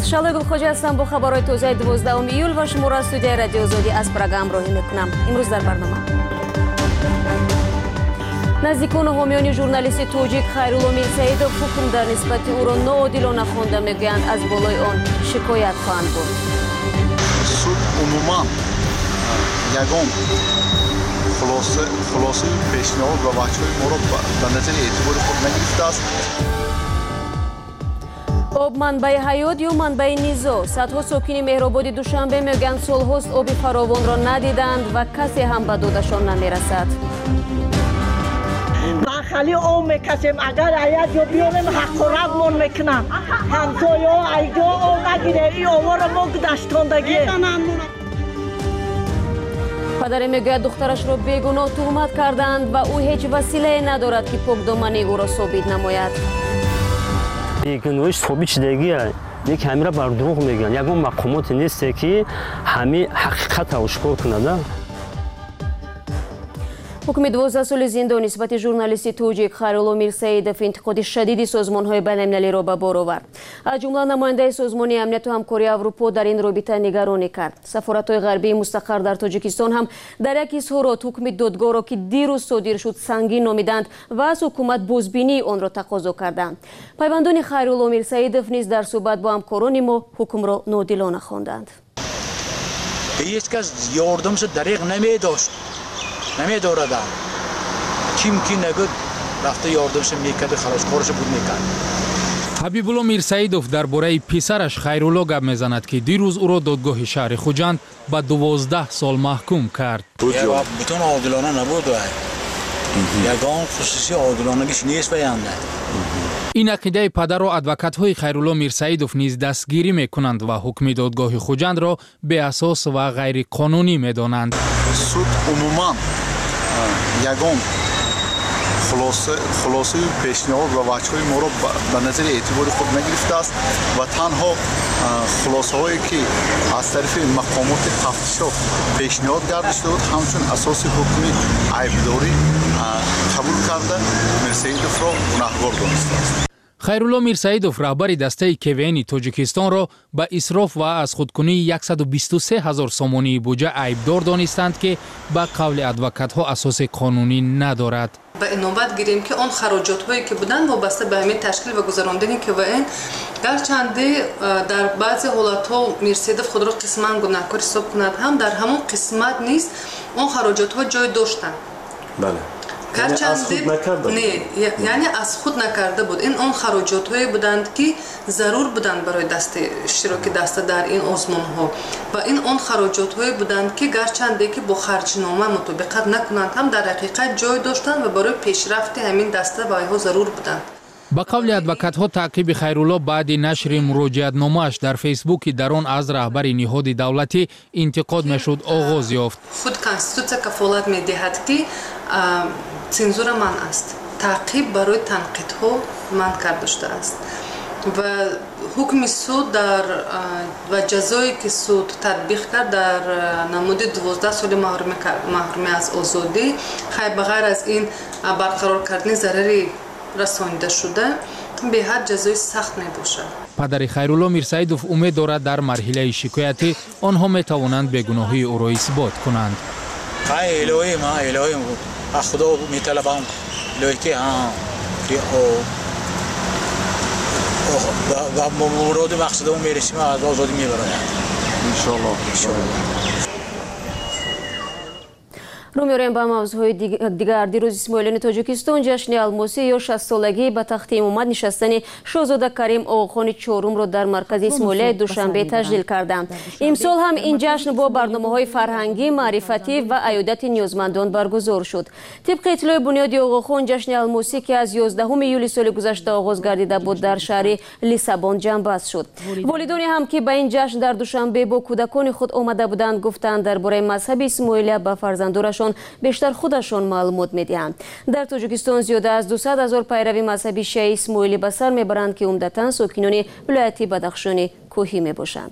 شالای گلخوجی هستم با خبرهای تازه 12 ایول و شما را از استودیوی رادیو آزادی از پراگ همراهی میکنم. امروز در برنامه نزدیکان و حامیان ژورنالیست توجیک خیرالله میرسیدوف حکم در نسبت او را ناعادلانه خوانده میگویند از بالای آن شکایت خواهند برد. سود عموما یگان خلاصه پیشنهاد و بحث‌های ما را به نظر اعتبار خود نگرفته است. آب منبع حیات یا منبع نیزا؟ صدها ساکن مهرآباد دوشنبه میگویند سالهاست آب فراوان را ندیدند و کسی هم به دادشان نمیرسد. خالی آب میکشیم اگر حیات یا بیاریم حق و رقمون میکنن همسایه‌ها ایجا آب نگیره این آب را ما گذشتاندگی. پدر میگوید دخترش را بیگناه تهمت کردند و او هیچ وسیله ندارد که پاکدامنی او را ثابت نماید. بیگناهیش ثابت شدگیه. یک همه را بر دروغ میگن. یگان مقاماتی نیست که همه حقیقت را آشکار کنند. حکم 12 سال زندان نسبت ژورنالیست توجیک خیرالله میرسیدوف انتقاد شدید سازمان‌های بین‌المللی را به بار آورد. از جمله نماینده سازمان امنیت و همکاری اروپا در این رابطه نگرانی کرد. سفارت‌های غربی مستقر در تاجیکستان هم در یک اظهارات حکم دادگاه را که دیروز صادر شد سنگین نامیدند و از حکومت بازبینی آن را تقاضا کردند. پیوندان خیرالله میرسیدوف نیز در صحبت با همکاران ما حکم را ناعادلانه خواندند. هیچ کس یاردمش دریغ نمی‌داشت. نمی‌دارد. کیم کی نگود رفته یاردمش میکرد خلاص کارش بود میکرد. حبیبالله میرسیدوف درباره پسرش خیرالله گپ میزند که دیروز او را دادگاه شهر خوجند به 12 سال محکوم کرد. بتون عادلانه نبود. یگان خصوصی عادلانگیش نیست بیانده. این عقیده پدر و ادوکات‌های خیرالله میرسیدوف نیز دستگیری میکنند و حکم دادگاه خوجند را به اساس و غیر قانونی میدانند. سود عموما یگان خلاصه پیشنهاد و بحث‌های ما را به نظر اعتبار خود نگرفته است و تنها خلاصه‌هایی که از طرف مقامات تفتیشات پیشنهاد گردیده شد همچون اساس حکم عیبداری قبول کرده میرسیدوف را گناهکار دانسته است. خیرالله میرسیدوف رهبر دسته کوین تاجیکستان را به اسراف و از خودکنی 123,000 سومانی بودجه عیبدار دانستند که به قول ادوکات‌ها اساس قانونی ندارد. به نوبت گیریم که آن خراجات هایی که بودند وابسته به همین تشکیل و گذراندن کوین گرچنده در بعضی حالات ها میرسیدوف خود را قسما گناهکار حساب کند هم در همون قسمت نیست اون خراجات ها جای داشتند. بله. یعنی از خود نکرده بود. این اون خراجات هایی بودند که ضرور بودند برای اشتراک دسته در این آزمون ها و این اون خراجات هایی بودند که گرچنده که با خرجنامه مطابقت نکنند هم در حقیقت جای داشتند و برای پیشرفت همین دسته و اینها ضرور بودند. با قول ادوکات‌ها تعقیب خیرالله بعد نشر مراجعتنامه‌اش در فیسبوک در آن از رهبر نهاد دولتی انتقاد میشد آغاز یافت. خود کنستیتوسیا کفالت میدهد که سنزور من است. تعقیب برای تنقیدها من کرده شده است و حکم سود و جزایی که سود تطبیق کرد در نمود 12 سال محرومی از آزادی بغیر از این برقرار کردن ضرری رسانیده شده به هر جزای سخت می باشد. پدر خیرالله میرسیدوف امید دارد در مرحله شکایتی آنها می توانند بیگناهی او را اثبات کنند. الهی خدا می طلبم الهی که و مراد مقصدمون میرسیم از آزادی میبرند ان شاء الله. رو می‌ریم با موضوعهای دیگر. دیروز اسماعیلیان تاجیکستان جشن الماسی یا 60 سالگی به تخت امامت نشستن شاهزاده کریم آقاخان چهارم را در مرکز اسماعیلی دوشنبه تجلیل کردند. امسال هم این جشن با برنامه‌های فرهنگی، معرفتی و عیادت نیازمندان برگزار شد. طبق اطلاع بنیادی آقاخان جشن الماسی که از 11 ایول سال گذشته آغاز گردیده بود در شهر لیسابون جنبست شد. والدانی هم که به این جشن در دوشنبه با کودکان خود آمده بودند گفتند درباره مذهب اسماعیلی به فرزندانشان بیشتر خودشان معلومات میدهند. در تاجیکستان زیاده از 200,000 پیرو مذهبی شیعه اسماعیلی به سر میبرند که عمدتاً ساکنان ولایت بدخشان کوهی میباشند.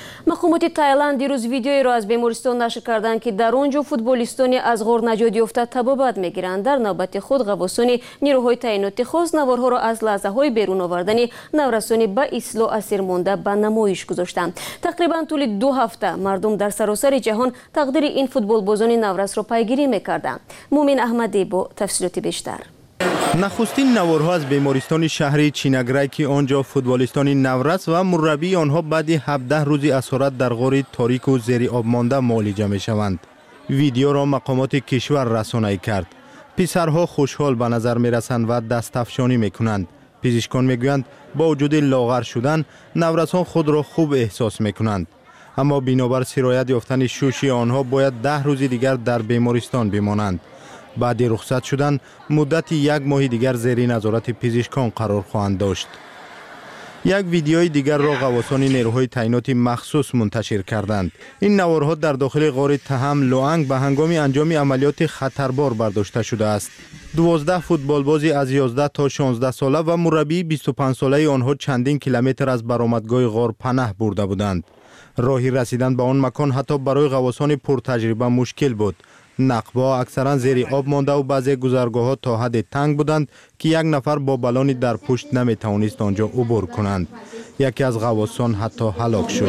мақомоти Тайланд дирӯз видеоеро аз бемористон нашр карданд ки дар он ҷо футболистони аз ғор наҷот ёфта табобат мегиранд. дар навбати худ ғавосони нирӯҳои таъиноти хос наворҳоро аз лаҳзаҳои берун овардани наврасони ба ислоҳ асирмонда ба намоиш гузоштанд. тақрибан тӯли 2 ҳафта мардум дар саросари ҷаҳон тақдири ин футболбозони наврасро пайгирӣ мекарданд. мумин аҳмадӣ бо тафсилоти бештар. нахустин наворҳо аз бемористони шаҳри Чинаграй ки он ҷо футболистони наврас ва мураббии онҳо баъди 17 рӯзи асорат дар ғори торику зери об монда муолиҷа мешаванд. видеоро мақомоти кишвар расонӣ кард. писарҳо хушҳол ба назар мерасанд ва дастафшонӣ мекунанд. пизишкон мегӯянд бо вуҷуди лоғар шудан наврасон худро хуб эҳсос мекунанд. аммо бинобар сироят ёфтани шӯши онҳо бояд 10 рӯзи дигар дар бемористон бимонанд. баъди рухсат шудан муддати 1 моҳи дигар зери назорати пизишкон қарор хоҳанд дошт. як видеои дигарро ғавосони нерӯҳои таъиноти махсус мунташир карданд. ин наворҳо дар дохили ғори Таҳам Лоанг ба ҳангоми анҷоми амалиёти хатарбор бардошта шудааст. 12 футболбози аз 11 то 16 сола ва мураббии 25 солаи онҳо чандин километр аз баромадгоҳи ғор панаҳ бурда буданд. роҳи расидан ба он макон ҳатто барои ғавосони пуртаҷриба мушкил буд. нақбҳо аксаран зери об мондаву баъзе гузаргоҳҳо то ҳадде танг буданд ки як нафар бо балони дар пушт наметавонист он ҷо убур кунанд. яке аз ғавосон ҳатто ҳалок шуд.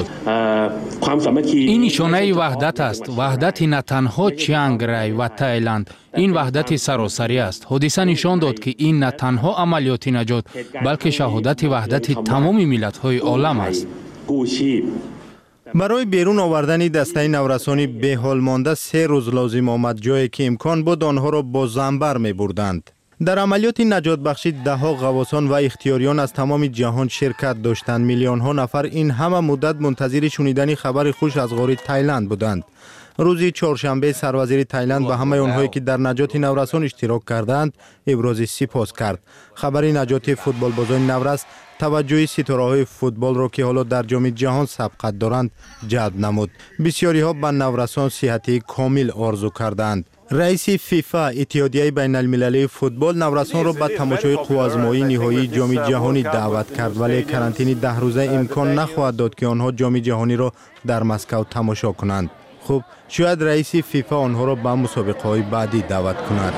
ин нишонаи ваҳдат аст. ваҳдати на танҳо Чианг Рай ва Таиланд. ин ваҳдати саросарӣ аст. ҳодиса нишон дод ки ин на танҳо амалиёти наҷот, балки шаҳодати ваҳдати тамоми миллатҳои олам аст. барои берун овардани дастаи наврасони беҳол монда 3 рӯз лозим омад, ҷое ки имкон буд онҳоро бо замбар мебурданд. дар амалиёти наҷотбахшӣ даҳҳо ғавосон ва ихтиёриён аз тамоми ҷаҳон ширкат доштанд. миллионҳо нафар ин ҳама муддат мунтазири шунидани хабари хуш аз ғори Тайланд буданд. рӯзи чоршанбе сарвазири Тайланд ба ҳамаи онҳое ки дар наҷоти наврасон иштирок карданд ибрози сипос кард. хабари наҷоти футболбозони наврас таваҷҷӯҳи ситораҳои футболро ки ҳоло дар ҷоми ҷаҳон сабқат доранд ҷалб намуд. бисёриҳо ба наврасон сиҳати комил орзу карданд. раиси фифа иттиҳодияи байналмилалии футбол наврасонро ба тамошои қуввозмоии ниҳоии ҷоми ҷаҳонӣ даъват кард, вале карантини 10 рӯза имкон нахоҳад дод ки онҳо ҷоми ҷаҳониро дар Москав тамошо кунанд. хуб, шояд раиси фифа онҳоро ба мусобиқаҳои баъдӣ даъват кунад.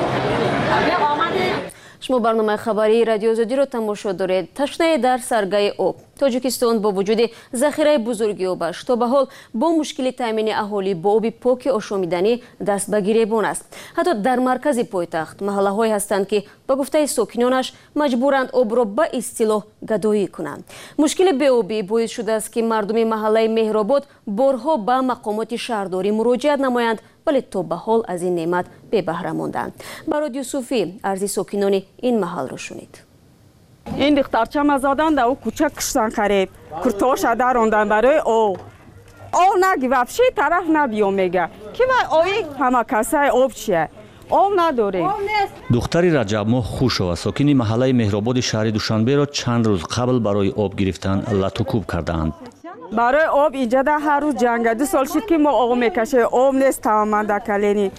шумо барномаи хабарии радиои Озодиро тамошо доред. ташнае дар саргаи об. тоҷикистон бо вуҷуди захираи бузурги обаш то ба ҳол бо мушкили таъмини аҳолӣ бо оби поки ошомиданӣ даст ба гиребон аст. ҳатто дар маркази пойтахт маҳаллаҳое ҳастанд ки ба гуфтаи сокинонаш маҷбуранд обро ба истилоҳ гадоӣ кунанд. мушкили беобӣ боис шудааст ки мардуми маҳаллаи Меҳробод борҳо ба мақомоти шаҳрдорӣ муроҷиат намоянд, вале то ба ҳол аз ин неъмат бебаҳра монданд. барод Юсуфӣ арзи сокинони ин маҳаллро шунид. این دخترچم زدن در او کوچک کشتن قریب کرتاش داروندن برای او نگی وفشی طرف نبیو میگه که اوی همه کسای آب چیه آب نداره. دختری رجب‌ماه خوشو ساکن محله مهرآباد شهر دوشنبه را چند روز قبل برای آب گرفتن لطوکوب کردند. برای آب اینجا هر روز جنگ 2 سال شد که ما آب میکشه آب نیست تماما در کلینی.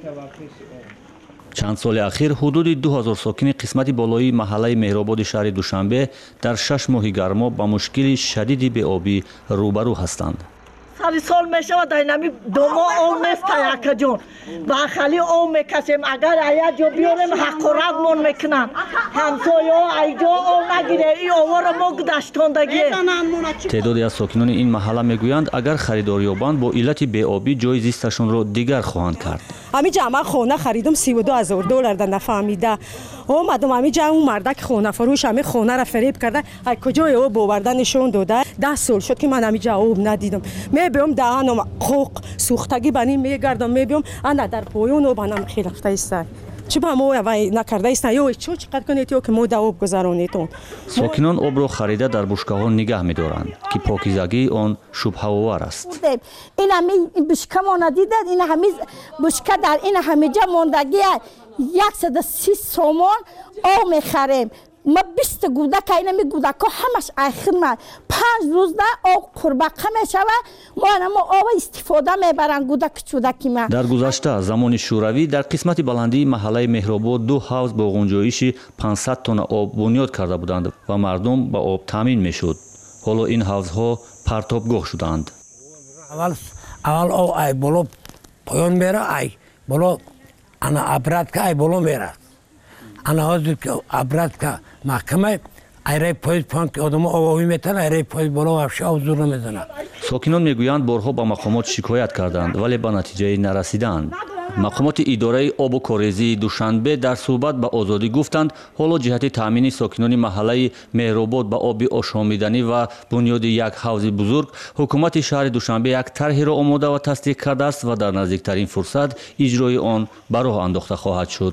چند سال اخیر حدود 2000 ساکن قسمت بالایی محله مهرآباد شهر دوشنبه در 6 ماه گرما با مشکل شدیدی به آبی روبرو هستند. سالی سال میشه و دینامی دوما آب نیست یکا جون با خالی آب میکشیم اگر آیا جو بیاریم حق و رگ من میکنن همسایه ایجا آب نگیره این آوار ما گذشتندگی. تعدادی از ساکنان این محله میگویند اگر خریدار یابند با علت بی‌آبی جای زیستشان را دیگر خواهند کرد. همینجا من خونه خریدم $32,000 در نفهمیده اومدم همینجا اون مرده که خونه فروش همه خونه را فریب کرده از کجای آب آوردنشون داده 10 سال شد که من همینجا آب ندیدم میبیم دهنم خوک سوختگی بنی میگردم میبیم انا در پایون آب هم خیلی رفته است چی با ما نکرده است یا چقدر کنید که ما آب گذرانیتون. ساکنان آب را خریده در بشکه‌ها نگه می‌دارند که پاکیزگی آن شبهه‌آور است. این همه بشکه ما ندیدید این همه بشکه در این همه جا ماندگی 130 سومان آب می‌خریم. ما 20 گودک اینا می گودک‌ها همش آخر ما 5 روز ده آب قرباقه میشوه ما آب استفاده میبرن گودک چودکی ما. در گذشته زمان شوروی در قسمت بلندی محله مهرآباد 2 حوض با غنجایش 500 تن آب بنیاد کرده بودند و مردم با آب تامین میشد. حالا این حوضها پرتابگاه شدند. اول او ای بالا پایان میره ای بالا انا ابرات که ای بالا میره انا حاضر که ابرات که محکمه ایره پایز پایان که آدم آواهی میتن ایره پایز بالا وفشه آوزور نمیزنه. ساکنان میگویند بارها با مقامات شکایت کردند ولی به نتیجه نرسیدند. مقامات اداره آب و کاریزی دوشنبه در صحبت به آزادی گفتند حالا جهت تامین ساکنان محله مهرآباد به آب آشامیدنی و بنیاد یک حوض بزرگ حکومت شهر دوشنبه یک طرحی را آماده و تصدیق کرده است و در نزدیکترین فرصت اجرای آن به راه انداخته خواهد شد.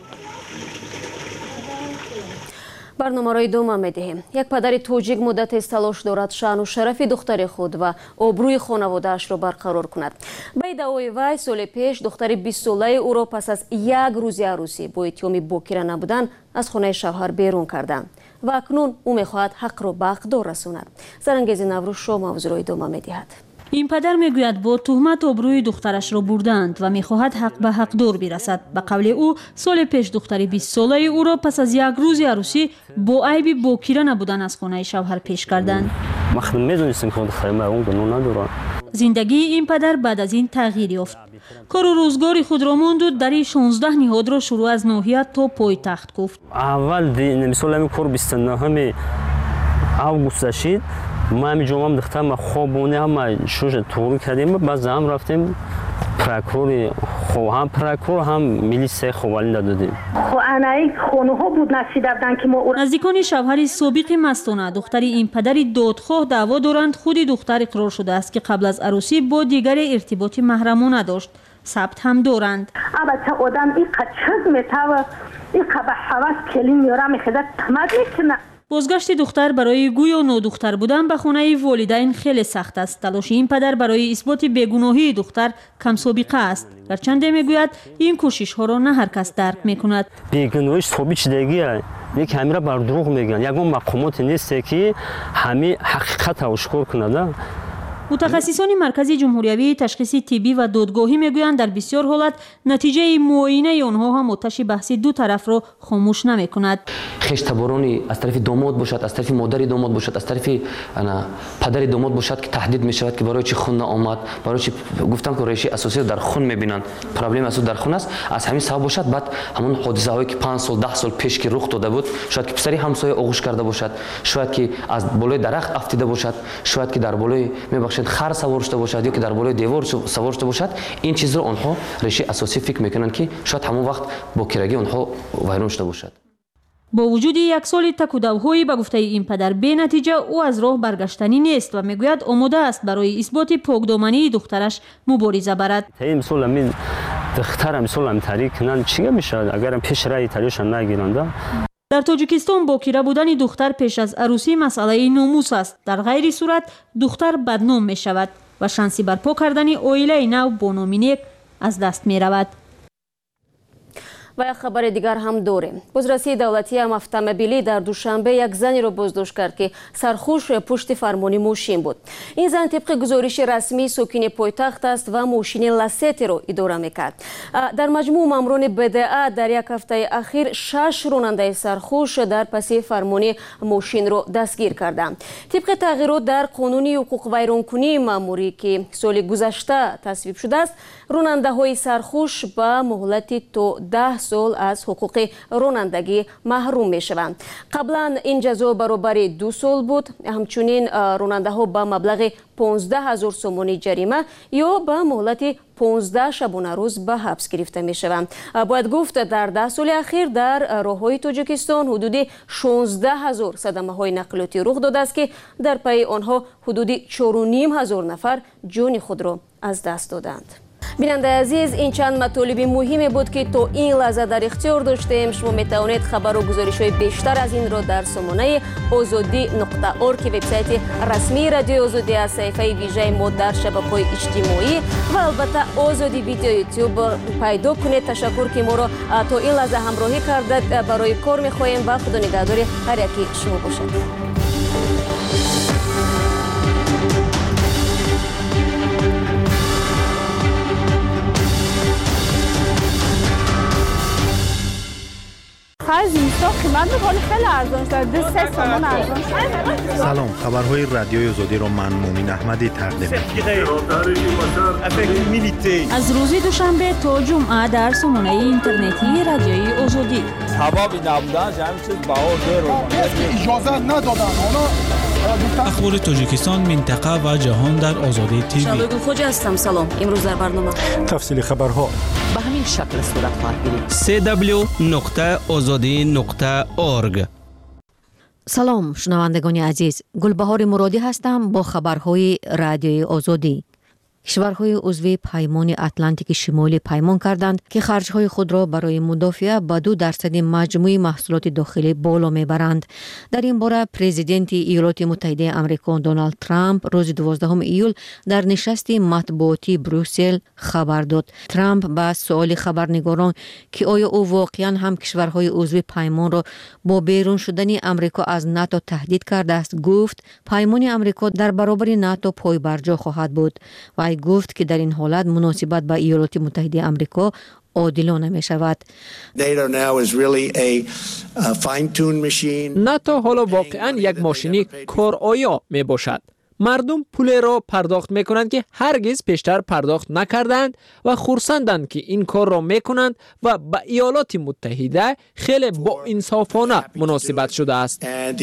برنامه‌های دوم می‌دهیم. یک پدر توجیک مدت است تلاش دارد شأن و شرف دختر خود و آبروی خانواده‌اش را برقرار کند. به ادعای وی سال پیش دختر 20 ساله او را پس از یک روز عروسی با اتهام باکره نبودن از خانه شوهر بیرون کردند و اکنون او می‌خواهد حق را به حقدار رساند. سرانگیز نوروز شما موضوع دوم می‌دهد. این پدر میگوید با تهمت آبروی دخترش را بردند و میخواهد حق به حقدار برسد. به قول او سال پیش دختر 20 ساله او را پس از یک روز عروسی با عیب باکره نبودن از خانه شوهر پیش کردند. زندگی این پدر بعد از این تغییر یافت. کار و روزگار خود را ماند و در 16 نهاد را شروع از ناحیه تا پایتخت گفت. اول مثلا همین کار 29 اوگوست شد. ما همین جمعه دخترم خوابونه هم شوش توری کردیم باز هم رفتیم پراکور هم پراکور هم میلیسه خوالین دادیم. خو انایی خونه ها بود نصیدن که ما نزدیکان شوهر سابق مستانه دختر این پدر دادخواه دعوا دارند خود دختر اقرار شده است که قبل از عروسی با دیگر ارتباط محرمانه داشت. ثبت هم دارند. البته آدم این قچز میتاوه این قبه حواس کلی میاره میخواد تمد میکنه. بازگشت دختر برای گویا نادختر بودن به خانه والدین خیلی سخت است. تلاش این پدر برای اثبات بیگناهی دختر کم سابقه است. گرچند میگوید این کوشش ها را نه هر کس درک میکند. بیگناهیش ثابت شدگیه. یک همه را بر دروغ میگن. یگان مقامات نیست که همه حقیقت آشکار کنند. متخصصان مرکز جمهوری تشخیص طبی و دادگاهی میگویند در بسیار حالت نتیجه معاینه آنها هم آتش بحثی دو طرف را خاموش نمیکند. خشتبارانی از طرف داماد باشد، از طرف مادر داماد باشد، از طرف پدر داماد باشد که تهدید میشود که برای چی خون آمد، برای چی گفتم که ریشه اساسی در خون میبینند. پرابلم اساس در خون است. از همین سبب باشد بعد همون حادثه هایی که 5 سال 10 سال پیش که رخ داده بود، شاید که پسری همسایه آغوش کرده باشد، شاید که از بالای درخت افتیده باشد، شاید که در بالای خر سوار شده باشد یا که در بالای دیوار سوار شده باشد. این چیز رو آنها ریشه اساسی فکر میکنند که شاید همون وقت با کرگی آنها ویران شده باشد. با وجود یک سال تک و دوهایی به گفته این پدر بی نتیجه او از راه برگشتنی نیست و میگوید آماده است برای اثبات پاکدامنی دخترش مبارزه برد. این سال من دخترم سالم تاریک کنن چی میشه اگر پیش رای تاریخش نگیرند. در تاجیکستان باکره بودن دختر پیش از عروسی مسئله ناموس است. در غیر صورت دختر بدنام می شود و شانسی برپا کردن عائله نو با نام نیک از دست می رود. و یک خبر دیگر هم داریم. بازرسی دولتی اتومبیلی در دوشنبه یک زنی را بازداشت کرد که سرخوش پشت فرمانی ماشین بود. این زن طبق گزارش رسمی ساکن پایتخت است و ماشین لاستی را اداره میکرد. در مجموع ماموران بدعه در یک هفته اخیر 6 راننده سرخوش در پس فرمانی ماشین را دستگیر کردند. طبق تغییرات در قانون حقوق ویرانکنی ماموری که سال گذشته تصویب شده است، راننده های سرخوش به مهلت تا 10 سال از حقوق رانندگی محروم می شوند. قبلا این جزا برابر 2 سال بود. همچنین راننده ها به مبلغ 15,000 سومانی جریمه یا به مهلت 15 شبانه روز به حبس گرفته می شوند. باید گفت در 10 سال اخیر در راههای تاجیکستان حدود 16,000 صدمه های نقلیاتی رخ داده است که در پی آنها حدود 4,500 نفر جان خود را از دست دادند. بیننده عزیز، این چند مطالب مهمی بود که تا این لحظه در اختیار داشتیم. شما می توانید خبر و گزارش های بیشتر از این را در سامانه azadi.org که وبسایت رسمی رادیو آزادی است، صفحه ویژه ما در شبکه‌های اجتماعی و البته آزادی ویدیو یوتیوب پیدا کنید. تشکر که ما را تا این لحظه همراهی کردید. برای کار می خواهیم و خدا نگهدار هر یکی شما باشد. آخر زمستان قیمت میکنه خیلی ارزان شده 3 سومون ارزان شده. سلام، خبرهای رادیوی آزادی را من مومین احمدی تقدیم می‌کنم. از روز دوشنبه تا جمعه در سامانه اینترنتی رادیوی آزادی. حبابی نبودن همین چیز باور داره. اجازه ندادن. اخبار تاجیکستان، منطقه و جهان در آزادی تیوی. شبگون خوج هستم. سلام. امروز در برنامه تفصیل خبرها به همین شکل صورت خواهد گرفت. www.azadi.org. سلام شنوندگان عزیز، گلبهار مرادی هستم با خبرهای رادیوی آزادی. کشورهای عضو پیمان اتلانتیک شمالی پیمان کردند که خرجهای خود را برای مدافع به 2% مجموع محصولات داخلی بالا میبرند. در این باره پرزیدنت ایالات متحده آمریکا دونالد ترامپ روز 12 ایول در نشست مطبوعاتی بروکسل خبر داد. ترامپ با سؤال خبرنگاران که آیا او واقعا هم کشورهای عضو پیمان را با بیرون شدن آمریکا از ناتو تهدید کرده است، گفت پیمان آمریکا در برابر ناتو پایبرجا خواهد بود و گفت که در این حالت مناسبت با ایالات متحده آمریکا عادلانه می شود. ناتو حالا واقعا یک ماشینی کارآیا می باشد. مردم پول را پرداخت می کنند که هرگز پیشتر پرداخت نکردند و خرسندند که این کار را می کنند و با ایالات متحده خیلی با انصافانه مناسبت شده است.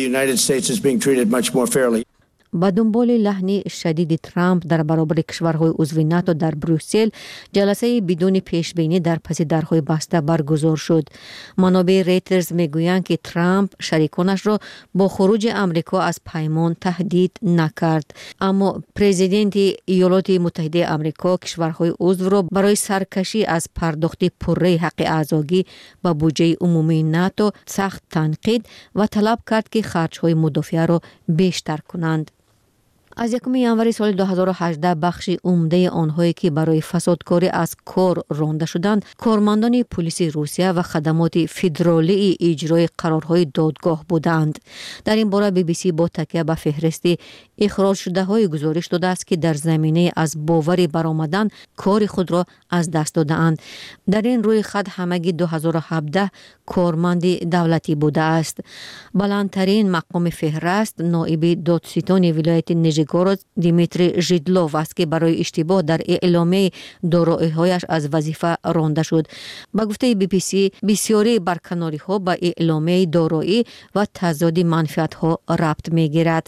با دنبال لحن شدید ترامپ در برابر کشورهای عضو ناتو در بروکسل، جلسه بدون پیش بینی در پس درهای بسته برگزار شد. منابع ریترز میگویند که ترامپ شریکانش را با خروج آمریکا از پیمان تهدید نکرد، اما پرزیدنت ایالات متحده آمریکا کشورهای عضو را برای سرکشی از پرداخت پره حق اعضایی به بودجه عمومی ناتو سخت تنقید و طلب کرد که خرجهای مدافع را بیشتر کنند. از 1 ژانویه سال 2018 بخش عمده آنهایی که برای فسادکاری از کار رانده شدند، کارمندان پلیس روسیه و خدمات فدرالی اجرای قرارهای دادگاه بودند. در این باره BBC با تکیه به فهرست اخراج شده های گزارش داده است که در زمینه از باور برآمدن کار خود را از دست دادند. در این روی خط همگی 2017 کارمند دولتی بوده است. بلندترین مقام فهرست نایب دادستان ولایت نیژگورود دیمیتری ژیدلوف است که برای اشتباه در اعلامیه دارایی‌هایش از وظیفه رانده شد. با گفته BBC بسیاری برکناری‌ها با اعلامیه دارایی و تضاد منفعت‌ها ربط می‌گیرد.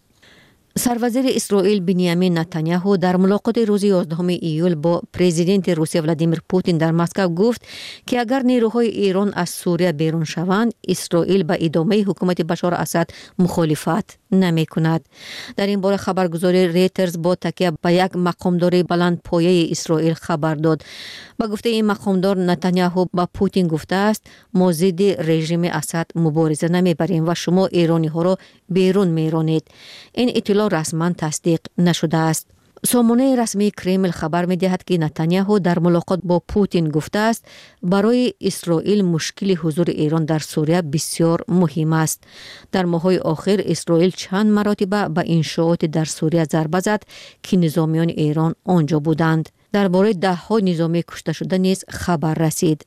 سروزیر اسرائیل بنیامین نتانیاهو در ملاقات روز 11 ایول با پرزیدنت روسیه ولادیمیر پوتین در مسکو گفت که اگر نیروهای ایران از سوریه بیرون شوند، اسرائیل به ادامه حکومت بشار اسد مخالفت نمی کند. در این باره خبرگزاری ریترز با تکیه به یک مقامدار بلند پایه اسرائیل خبر داد. با گفته این مقامدار، نتانیاهو با پوتین گفته است ما ضد رژیم اسد مبارزه نمیبریم و شما ایرانی ها را بیرون میرانید. این اطلاع رسما تصدیق نشده است. سامانه رسمی کرمل خبر می دهد که نتانیاهو در ملاقات با پوتین گفته است برای اسرائیل مشکل حضور ایران در سوریه بسیار مهم است. در ماه‌های آخر اسرائیل چند مرتبه به انشاءات در سوریه ضربه زد که نظامیان ایران آنجا بودند. درباره ده‌ها نظامی کشته شده نیز خبر رسید.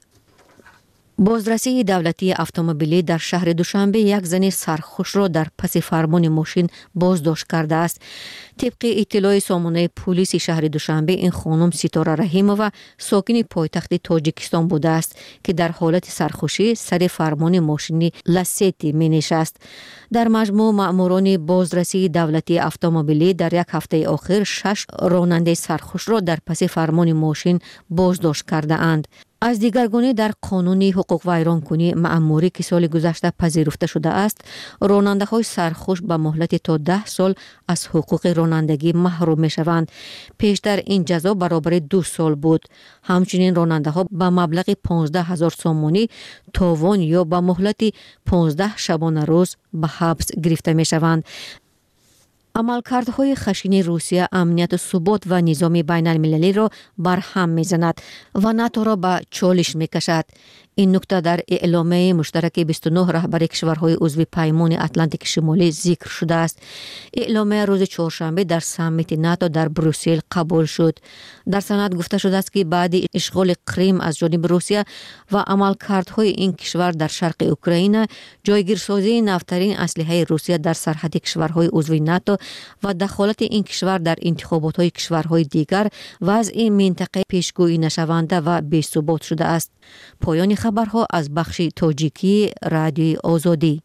بازرسی دولتی اتومبیلی در شهر دوشنبه یک زن سرخوش را در پس فرمان ماشین بازداشت کرده است. طبق اطلاع سامانه پلیس شهر دوشنبه، این خانم ستاره رحیمووا ساکن پایتخت تاجیکستان بوده است که در حالت سرخوشی سر فرمان ماشین لاستی می نشست. در مجموع مأموران بازرسی دولتی اتومبیلی در یک هفته آخر 6 راننده سرخوش را در پس فرمان ماشین بازداشت کرده اند. از دیگرگونه در قانون حقوق ویرانکنی مأموری که سال گذشته پذیرفته شده است، راننده های سرخوش به مهلت تا 10 سال از حقوق رانندگی محروم می شوند. پیشتر این جزا برابر 2 سال بود. همچنین راننده ها به مبلغ 15,000 سومانی تاوان یا به مهلت 15 شبانه روز به حبس گرفته می شوند. عملکردهای خشن روسیه امنیت و ثبات و نظام بین المللی را بر هم میزند و ناتو را به چالش میکشد. این نکته در اعلامیه مشترک 29 رهبر کشورهای عضو پیمان اتلانتیک شمالی ذکر شده است. اعلامیه روز چهارشنبه در سامیت ناتو در بروسل قبول شد. در سند گفته شده است که بعد اشغال کریم از جانب روسیه و عملکردهای این کشور در شرق اوکراین، جایگیرسازی نفترین اسلحه روسیه در سرحد کشورهای عضو ناتو و دخالت این کشور در انتخابات کشورهای دیگر، وضع منطقه پیشگویی نشونده و بی‌ثبات شده است. پایان خبرها از بخش تاجیکی رادیوی آزادی.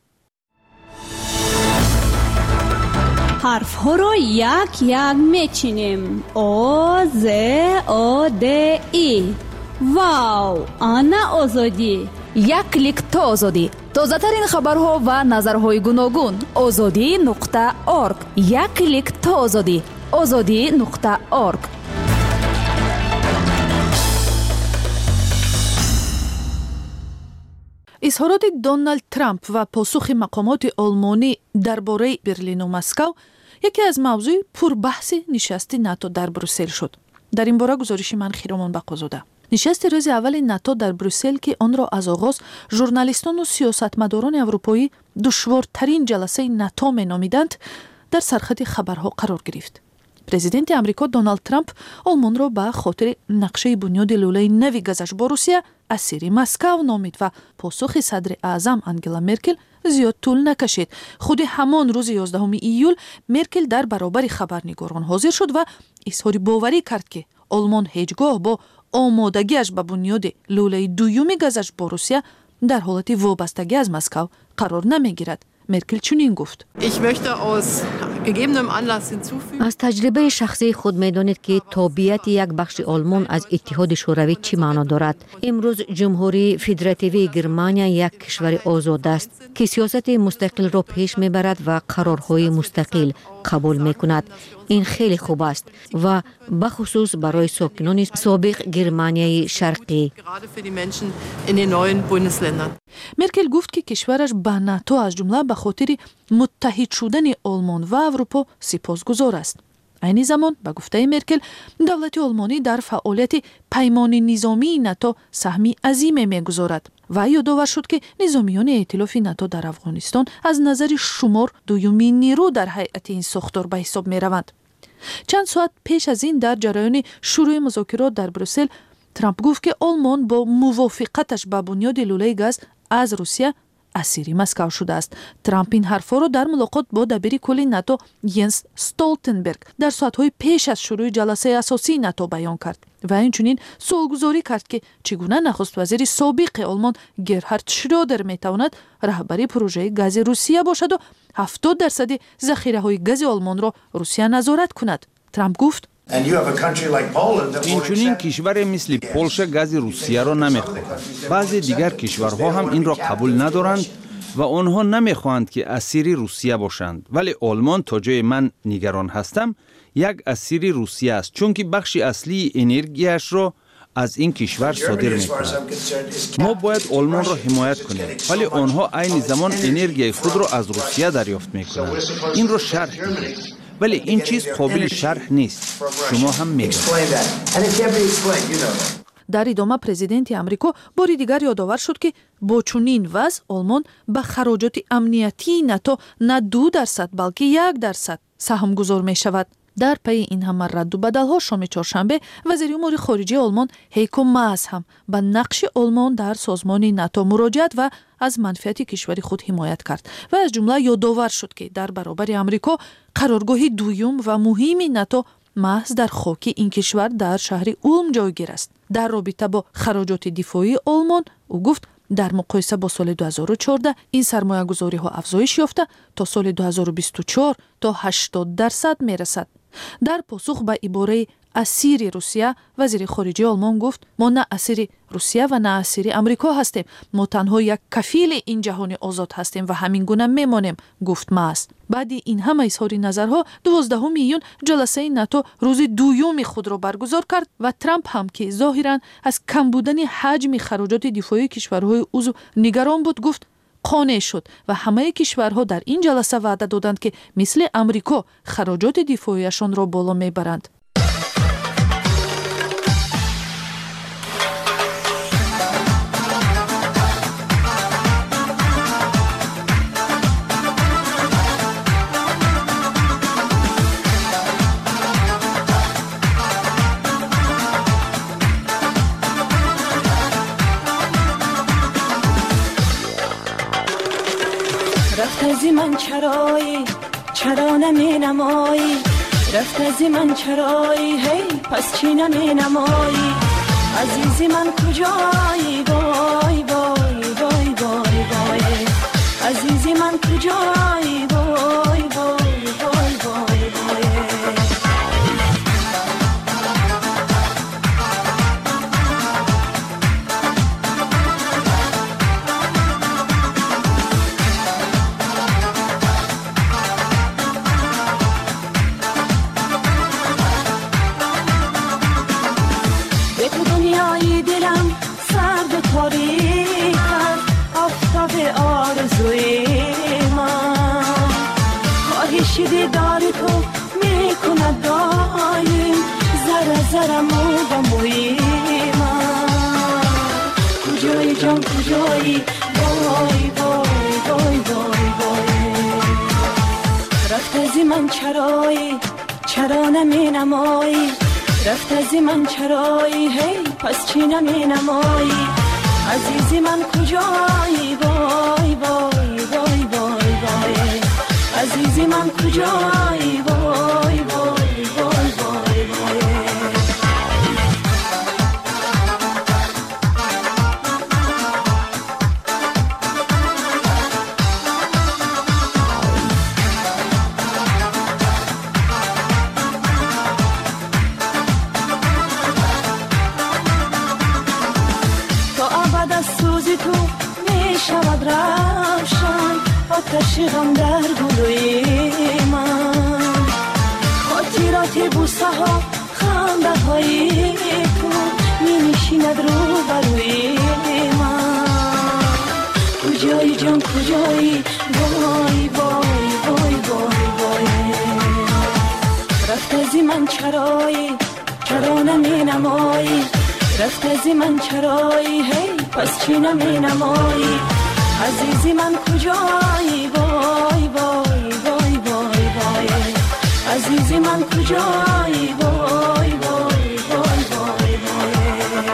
حرف ها را یک یک میچینیم. آ ز آ د ای. واو، آنا آزادی. یک کلیک تا آزادی. تازه ترین خبرها و نظرهای گوناگون. azadi.org. یک کلیک تا آزادی. azadi.org. اظهارات دونالد ترامپ و پاسخ مقامات آلمانی درباره برلین و مسکو یکی از موضوع پربحث نشست ناتو در بروسل شد. در این باره گزارش من خیرامان بقازاده. نشست روز اول ناتو در بروسل که آن را از آغاز ژورنالیستان و سیاستمداران اروپایی دشوارترین جلسه ناتو نامیدند، در سرخط خبرها قرار گرفت. پرزیدنت آمریکا دونالد ترامپ آلمان را به خاطر نقشه بنیاد لوله نوی گذشت با روسیه اسیر مسکو نامید و پاسخ صدر اعظم انگلا مرکل زیاد طول نکشید. خود همان روز 11 ایول مرکل در برابر خبرنگاران حاضر شد و اظهار باوری کرد که آلمان هیچگاه با آمادگیش به بنیاد لوله دومی گذشت با روسیه در حالت وابستگی از مسکو قرار نمیگیرد. مرکل چنین گفت: از تجربه شخصی خود می‌دانید که تابعیت یک بخش آلمان از اتحاد شوروی چی معنا دارد. امروز جمهوری فدراتیوی گرمانیا یک کشور آزاد است که سیاست مستقل را پیش میبرد و قرارهای مستقل قبول میکند. این خیلی خوب است و بخصوص برای ساکنان سابق گرمانیای شرقی. مرکل گفت که کشورش به ناتو از جمله به خاطر متحد شدن آلمان و اروپا سپاسگزار است. عین زمان به گفته مرکل دولت آلمانی در فعالیت پیمان نظامی ناتو سهمی عظیم میگذارد و یادآور شد که نظامیان ائتلاف ناتو در افغانستان از نظر شمار دومین نیرو در هیئت این ساختار به حساب می روند. چند ساعت پیش از این در جریان شروع مذاکرات در بروسل ترامپ گفت که آلمان با موافقتش به بنیاد لوله گاز از روسیه اسیر مسکو شده است. ترامپ این حرفا را در ملاقات با دبیر کل ناتو ینس استولتنبرگ در ساعت‌های پیش از شروع جلسه اساسی ناتو بیان کرد و اینچنین سوالگذاری کرد که چگونه نخست وزیر سابق آلمان گرهارد شرودر میتواند رهبری پروژه گاز روسیه باشد و 70% ذخیره‌های گاز آلمان را روسیه نظارت کند. ترامپ گفت: اینچنین کشور مثل پولشا گاز روسیه را نمیخواهد. بعضی دیگر کشورها هم این را قبول ندارند و آنها نمیخواهند که اسیر روسیه باشند. ولی آلمان تا جای من نگران هستم یک اسیر روسیه است، چون که بخش اصلی انرژیش را از این کشور صادر می‌کند. ما باید آلمان را حمایت کنیم، ولی آنها عین زمان انرژی خود را از روسیه دریافت می‌کنند. این را شرح دهید. ولی این چیز قابل شرح نیست. شما هم می‌دانید. در ادامه پرزیدنت آمریکا باری دیگر یادآور شد که با چنین وضع آلمان به خراجات امنیتی ناتو نه 2% بلکه 1% سهم گذار می شود. در پی این همه رد و بدل‌ها شام چهارشنبه وزیر امور خارجه آلمان هیکو ماس هم به نقش آلمان در سازمان ناتو مراجعت و از منفعت کشور خود حمایت کرد و از جمله یادآور شد که در برابر آمریکا قرارگاه دوم و مهمی ناتو محض در خاک این کشور در شهر اولم جایگیر است. در رابطه با خراجات دفاعی آلمان او گفت در مقایسه با سال 2014 این سرمایه گذاری ها افزایش یافته تا سال 2024 تا 80% می رسد. در پاسخ به عباره اسیر روسیه وزیر خارجه آلمان گفت: ما نه اسیر روسیه و نه اسیر آمریکا هستیم، ما تنها یک کفیل این جهان آزاد هستیم و همین گونه میمانیم، گفت ماس. بعد این همه اظهار نظرها 12 ایون جلسه ناتو روز دوم خود را برگزار کرد و ترامپ هم که ظاهرا از کم بودن حجم خراجات دفاعی کشورهای عضو نگران بود گفت: قانع شد و همه کشورها در این جلسه وعده دادند که مثل امریکا خراجات دفاعیشان را بالا میبرند. رفت از من چرا نمی نمایی، رفت از من چرایی، هی پس چی نمی نمایی، عزیزی من کجایی، وای وای وای وای وای، عزیزی من کجایی، وای وای وای وای وای. دیدار تو میکند دایم، ذره ذره مو به موی من. کجایی جان کجایی، وای وای وای وای وای. رفت از من چرا نمی نمایی، رفت از من چرایی، هی پس چی نمی نمایی، عزیزی من کجایی، وای وای وای وای وای، عزیزی من کجایی، وای وای وای وای وای. تا ابد از سوزی تو می شود روشن، آتش غم در گلوی من، خاطرات بوسه ها خنده های تو می نشیند رو بروی من. کجایی جان کجایی، وای وای وای وای وای. رفت از من چرا نمی نمایی، رفت از من چرایی، هی پس چی نمی نمایی، عزیزی من کجایی، وای وای وای وای وای، عزیزی من کجایی، وای وای وای وای وای.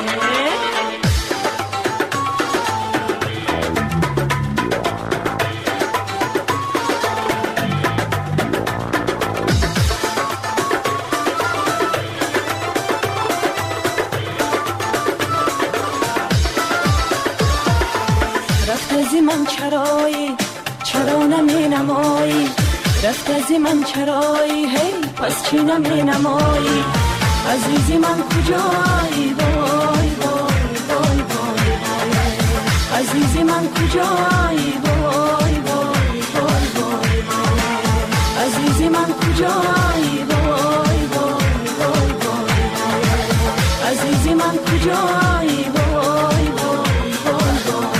رفت از من چرا نمی نمایی، رفت از من چرایی، هی پس چی نمی نمایی، عزیزی من کجایی، وای وای وای وای وای، عزیزی من کجایی، وای وای وای وای وای، عزیزی من کجایی، وای وای وای وای وای، عزیزی من کجایی، وای وای وای وای.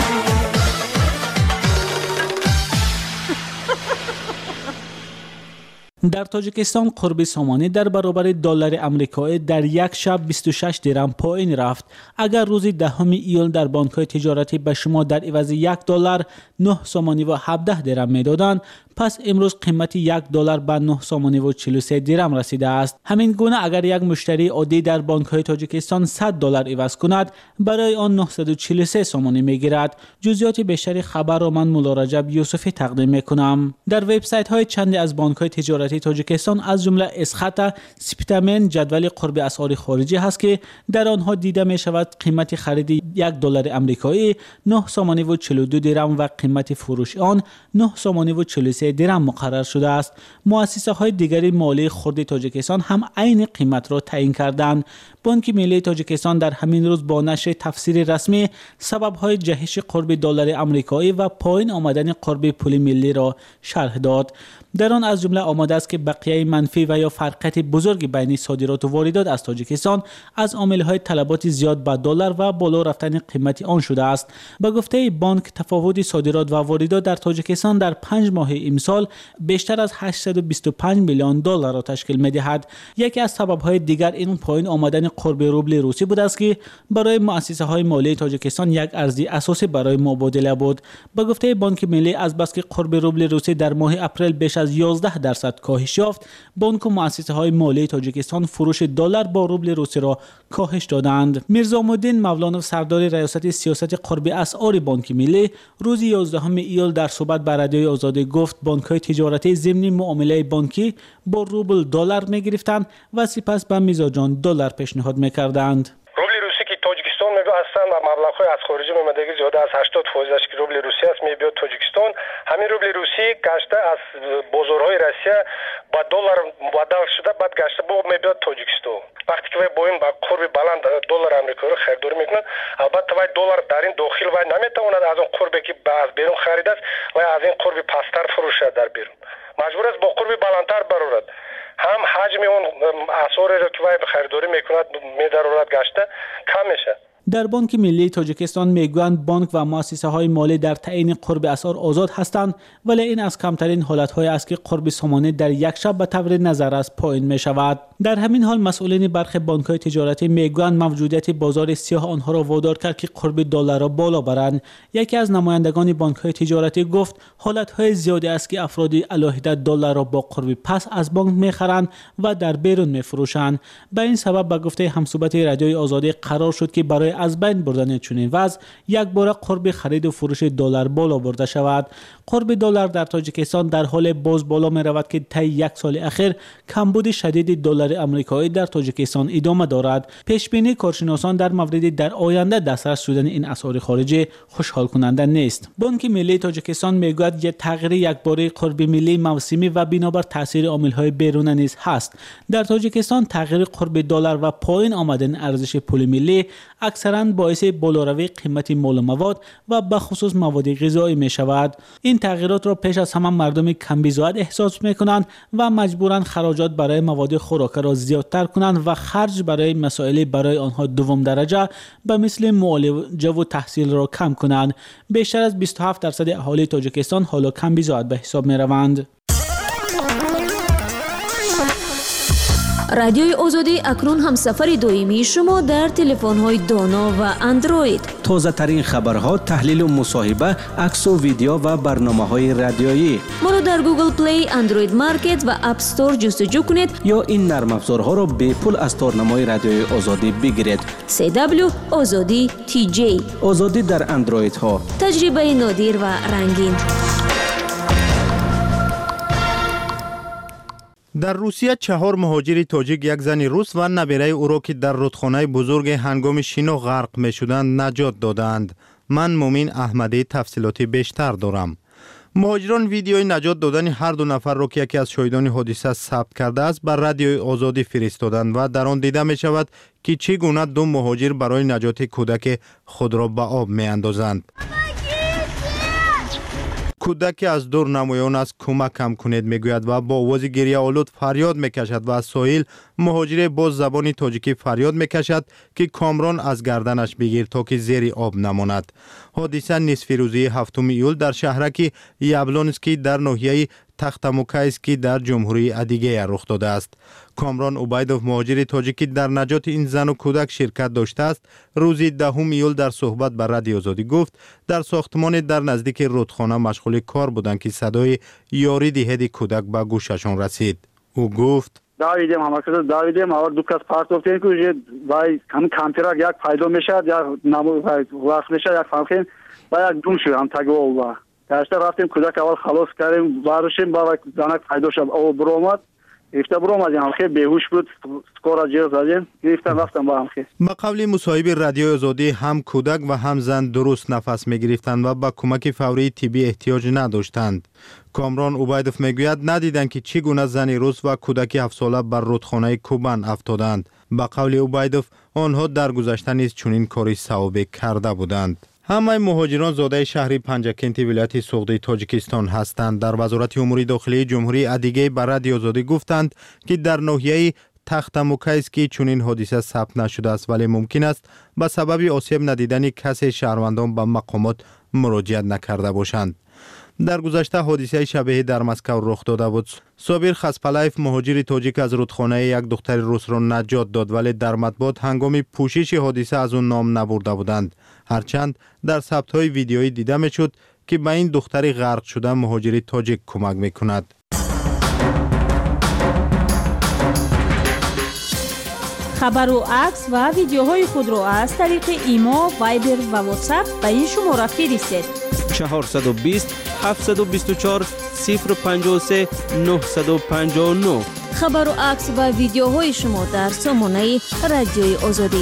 در تاجیکستان قرب سامانه در برابر دلار آمریکایی در یک شب 26 درم پایین رفت. اگر روز 10 ایول در بانک‌های تجارتی به شما در عوض $1 9 سامانی و 17 درم میدادند، پس امروز قیمت $1 به 9 سامانی و 43 درم رسیده است. همین گونه اگر یک مشتری عادی در بانک‌های تاجیکستان $100 عوض کند، برای آن 943 سامانی میگیرد. جزئیات بیشتری خبر را من مولا رجب یوسفی تقدیم میکنم. در وبسایت‌های چندی از بانک‌های تجارتی تاجیکستان از جمله اسخط سپتامن جدول قرب اسعار خارجی هست که در آنها دیده می شود قیمت خرید $1 آمریکایی 9 سامانی و 42 درم و قیمت فروش آن 9 سامانی و 43 درم مقرر شده است. مؤسسه‌های دیگری مالی خرد تاجیکستان هم عین قیمت را تعیین کردند. بانک ملی تاجیکستان در همین روز با نشر تفسیر رسمی سبب‌های جهش قرب دلار آمریکایی و پایین آمدن قرب پول ملی را شرح داد. در آن از جمله آمده است که بقیه منفی و یا فرقیت بزرگ بین صادرات و واردات از تاجیکستان از عامل‌های طلبات زیاد به دلار و بالا رفتن قیمت آن شده است. به گفته بانک تفاوت صادرات و واردات در تاجیکستان در 5 ماه امسال بیشتر از 825 میلیون دلار را تشکیل می‌دهد. یکی از سبب‌های دیگر این پایین آمدن قرب روبل روسی بود است که برای مؤسسه‌های مالی تاجیکستان یک ارزی اساسی برای مبادله بود. به گفته بانک ملی از بس که قرب روبل روسی در ماه اپریل بیش از 11% کاهش یافت، بانک و مؤسسه‌های مالی تاجیکستان فروش دلار با روبل روسی را کاهش دادند. میرزامالدین مولانوف سردار ریاست سیاست قرب اسعار بانک ملی روز 11 ایول در صحبت با رادیوی آزادی گفت بانک‌های تجارتی ضمن معامله بانکی با روبل دلار می‌گرفتند و سپس به میزاجان دلار پیشنهاد می‌کردند. تاجیکستان میگه اصلا مبلغ‌های از خارج میمدگی زیاده از 80% که روبل روسی است میبیاد تاجیکستان. همین روبل روسی گشته از بازارهای روسیه با دلار مبادل شده بعد گشته با میبیاد تاجیکستان. وقتی که با این با قرب بلند دلار آمریکایی رو خریداری میکنن، البته وای دلار در این داخل وای نمیتواند از اون قربی که از بیرون خرید است و از این قرب پستر فروشه در بیرون مجبور است با قرب بلندتر برآورد. هم حجم اون اسعاری رو که وای خریداری میکند میدارد گشته کم میشه. در بانک ملی تاجیکستان میگویند بانک و مؤسسه‌های مالی در تعیین قرب اسعار آزاد هستند، ولی این از کمترین حالت‌های است که قرب سامانه در یک شب به طور نظر از پایین می‌شود. در همین حال مسئولین برخی بانک‌های تجارتی میگویند موجودیت بازار سیاه آنها را وادار کرد که قرب دلار را بالا برند. یکی از نمایندگان بانک‌های تجارتی گفت حالت‌های زیادی است که افراد علاهده دلار را با قرب پس از بانک می‌خرند و در بیرون می‌فروشند. به این سبب به گفته همصحبت رادیوی آزادی قرار شد که برای از بین بردن چنین وضع یک بار قرب خرید و فروش دلار بالا برده شود. قرب دلار در تاجیکستان در حال باز بالا می رود که طی یک سال اخیر کمبود شدید دلار آمریکایی در تاجیکستان ادامه دارد. پیش بینی کارشناسان در مورد در آینده دسترس شدن این اسعار خارجی خوشحال کننده نیست. بانک ملی تاجیکستان میگوید یک تغییر یکباره قرب ملی موسمی و بنابر تاثیر عامل‌های بیرون نیز هست. در تاجیکستان تغییر قرب دلار و پایین آمدن ارزش پول ملی اکثراً باعث بالاروی قیمت مال و مواد و به خصوص مواد غذایی می شود. این تغییرات را پیش از همه مردم کمبیزاد احساس می کنند و مجبورند خراجات برای مواد خوراکی را زیادتر کنند و خرج برای مسائل برای آنها دوم درجه به مثل معالجه و تحصیل را کم کنند. بیشتر از 27% اهالی تاجیکستان حالا کمبیزاد به حساب می روند. رادیوی آزادی اکنون هم سفر دویمی شما در تلفن‌های دانا و اندروید. تازه ترین خبرها، تحلیل و مصاحبه، عکس و ویدیو و برنامه‌های رادیویی. ما را در گوگل پلی، اندروید مارکت و اپ استور جستجو کنید یا این نرم افزارها را به پول از تارنمای رادیوی آزادی بگیرید. CW آزادی TJ. آزادی در اندروید ها. تجربه نادر و رنگین. در روسیه 4 مهاجر تاجیک، یک زن روس و نبیره او را که در رودخانه بزرگ هنگام شنا غرق می شدند نجات دادند. من مومین احمدی تفصیلاتی بیشتر دارم. مهاجران ویدیوی نجات دادن هر دو نفر را که یکی از شاهدان حادثه ثبت کرده است بر رادیوی آزادی فرستادند و در آن دیده می شود که چگونه 2 مهاجر برای نجات کودک خود را به آب می اندازند. کودک از دور نمایان است کمکم کنید میگوید و با آواز گریه آلود فریاد میکشد و از ساحل مهاجر با زبان تاجیکی فریاد میکشد که کامران از گردنش بگیر تا که زیر آب نماند. حادثه نصف روزی 7 ایول در شهرک یابلونسکی در ناحیه تختموکایسکی در جمهوری ادیگه رخ داده است. کامران اوبایدوف مهاجر تاجیکی در نجات این زن و کودک شرکت داشته است. روز 10 ایول در صحبت با رادیو آزادی گفت در ساختمان در نزدیک رودخانه مشغول کار بودند که صدای یاری دهد کودک به گوششان رسید. او گفت دویدیم دویدیم اور دو کس پارت گفتن که وای کامپیوتر یک پیدا میشد یا نمو وقت میشد یک فهمیم و یک دون شد هم تگو و داشته رفتیم کودک اول خلاص کردیم بارشیم با زنک پیدا شد او برومد گرفته برومد هم خیلی بیهوش بود سکورا جیر زدیم گرفتن رفتم با هم خیلی. با قبل مصاحبه رادیو آزادی هم کودک و هم زن درست نفس میگرفتند و با کمک فوری طبی احتیاج نداشتند. کامران اوبایدوف میگوید ندیدند که چگونه زنی روس و کودک 7 ساله بر رودخانه کوبان افتادند. با قول عبیدوف آنها در گذشته نیز چنین کاری صواب کرده بودند. همه مهاجران زاده شهری پنجکنتی ولایت سوغدی تاجیکستان هستند. در وزارت امور داخلی جمهوری ادیگه به رادیو آزادی گفتند که در ناحیه تخت موکیس که چنین حادثه ثبت نشده است، ولی ممکن است به سبب آسیب ندیدن کسی شهروندان به مقامات مراجعه نکرده باشند. در گذشته حادثه شبیه در مسکو رخ داده بود. صابر خسپلایف مهاجر تاجیک از رودخانه یک دختر روس را نجات داد، ولی در مطبوعات هنگام پوشش حادثه از اون نام نبرده بودند. هرچند در ثبت‌های ویدیویی دیده می‌شد که به این دختر غرق شده مهاجر تاجیک کمک می‌کند. خبر و عکس و ویدیوهای خود را از طریق ایما، وایبر و واتساپ به این شماره فرستید: 420 724 053 959. خبر و عکس و ویدیوهای شما در سامانه رادیوی آزادی.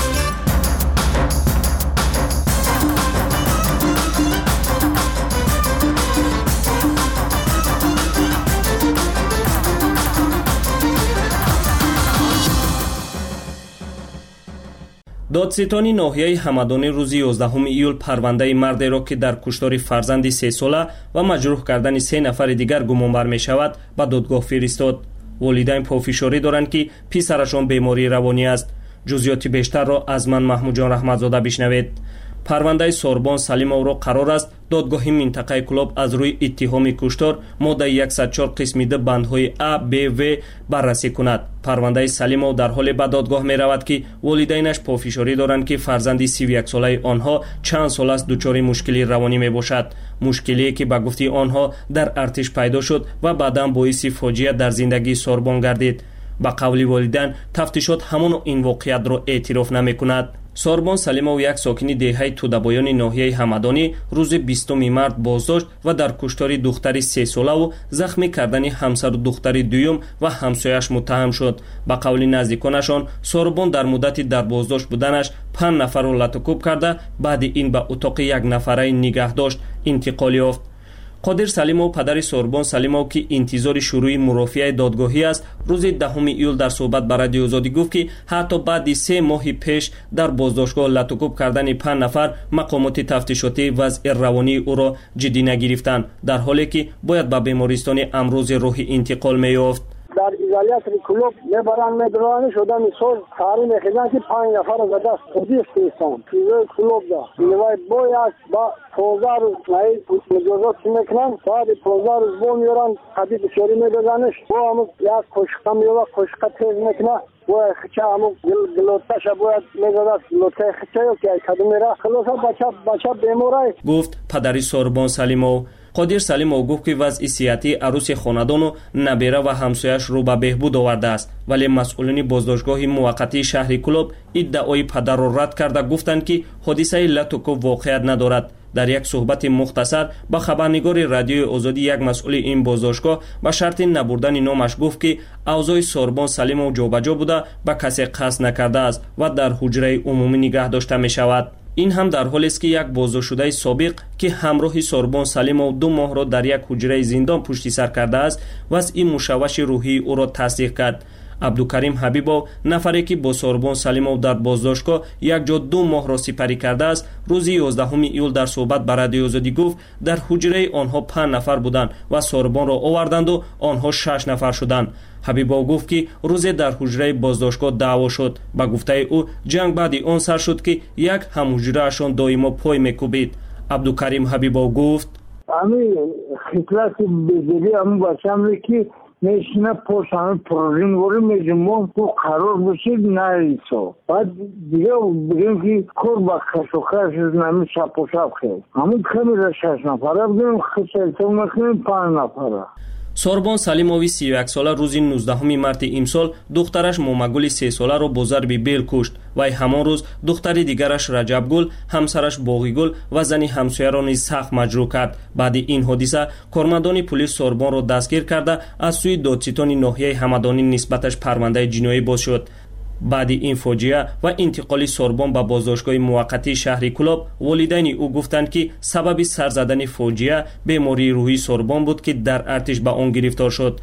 دادستانی ناحیه همدانی روز 11 ایول پرونده مردی را که در کشتار فرزند 3 ساله و مجروح کردن 3 نفر دیگر گمانبر می شود به دادگاه فرستاد. والدین پافشاری دارند که پسرشان بیماری روانی است. جزئیات بیشتر را از من محمود جان رحمتزاده بشنوید. پرونده سوربان سلیمов را قرار است دادگاه منطقه کلوب از روی اتهام کشتار ماده 104 قسم د بندهای A, B, V بررسی کند. پرونده سلیمov در حال به دادگاه می رود که والدینش پافشاری دارند که فرزند 31 ساله آنها چند سال است دچار مشکلی روانی می باشد. مشکلی که به گفته آنها در ارتش پیدا شد و بعداً باعث فاجعه در زندگی سوربان گردید. با قول والدین تفتیشات همون این واقعیت را اعتراف نمی کند. سوربان سلیمov یک ساکنی دهه تودابایان ناحیه همدانی روز 20 مارس بازداشت و در کشتار دختری 3 ساله و زخمی کردن همسر دختر دوم و همسایش متهم شد. با قول نزدیکانشان سوربان در مدت در بازداشت بودنش 5 نفر را لطکوب کرده، بعد این به اتاق یک نفره نگه داشت انتقال یافت. قادر سلیمov پدر سوربان سلیمov که انتظار شروع مرافعه دادگاهی است روز 10 ایول در صحبت با رادیو آزادی گفت که حتی بعد 3 ماه پیش در بازداشتگاه لطکوب کردن 5 نفر مقامات تفتیشاتی وضع روانی او را جدی نگرفتند، در حالی که باید به بیمارستان امروز روحی انتقال می‌یافت. در ایزالیات کلوب میبرن میدرانی شده میسول تاری میخیزن که 5 نفر از دست خودی استیستان ایزای کلوب دا ایوای باید با 15 روز نهی مجازات میکنن، بعد 15 روز با میارن قدی بسیاری میبزنش با همون یک کشقه میوه کشقه تیز میکنه و خچه همون گلوتش باید میزده گلوته خچه که کدو میره خلاصه بچه بیموره. گفت پدری سوربان سلیمov. قادر سلیمov گفت که وضع صحتی عروس خاندان و نبیره و همسایش رو به بهبود آورده است، ولی مسئولین بازداشتگاه موقتی شهر کلوب ادعای پدر را رد کرده گفتند که حادثه لطکوب واقعیت ندارد. در یک صحبت مختصر با خبرنگار رادیوی آزادی یک مسئول این بازداشتگاه با شرط نبردن نامش گفت که اوضاع سوربان سلیمov جابجا بوده به کسی قصد نکرده است و در حجره عمومی نگه داشته می شود. این هم در حالی است که یک بازداشت شده سابق که همراه سوربان سلیمov 2 ماه را در یک حجره زندان پشت سر کرده است وضع مشوش روحی او را تصدیق کرد. عبدالکریم حبیبov نفری که با سوربان سلیمov در بازداشتگاه یک جا 2 ماه را سپری کرده است روز 11 ایول در صحبت با رادیو آزادی گفت در حجره آنها 5 نفر بودند و سوربان را آوردند و آنها 6 نفر شدند. حبیبov گفت که روز در حجره بازداشتگاه دعوا شد. با گفته او جنگ بعد آن سر شد که یک همحجره اشان دائما پای میکوبید. عبدالکریم حبیبov گفت همین خطرات بزرگی همون بچه‌ام که میشینه پشت همه پروژین وری میجمون تو قرار بشید نریسو بعد دیگه بگیم که کور با خشوخش نمی شب و شب خیل همون کمی را 6 نفره بگیم خیلتو مکنیم 5 نفره. سوربان سلیمov 31 ساله روز 19 مارس امسال دخترش مومگل 3 ساله را با ضرب بیل کشت و همان روز دختر دیگرش رجبگل، همسرش باقیگل و زن همسایه را نیز سخت مجروح کرد. بعد این حادثه کارمندان پلیس سوربان را دستگیر کرده از سوی دادستان ناحیه همدانی نسبتش پرونده جنایی باز شد. بعد این فاجعه و انتقال سوربان به بازداشتگاه موقتی شهر کلوب والدین او گفتند که سبب سر زدن فاجعه بیماری روحی سوربان بود که در ارتش به آن گرفتار شد.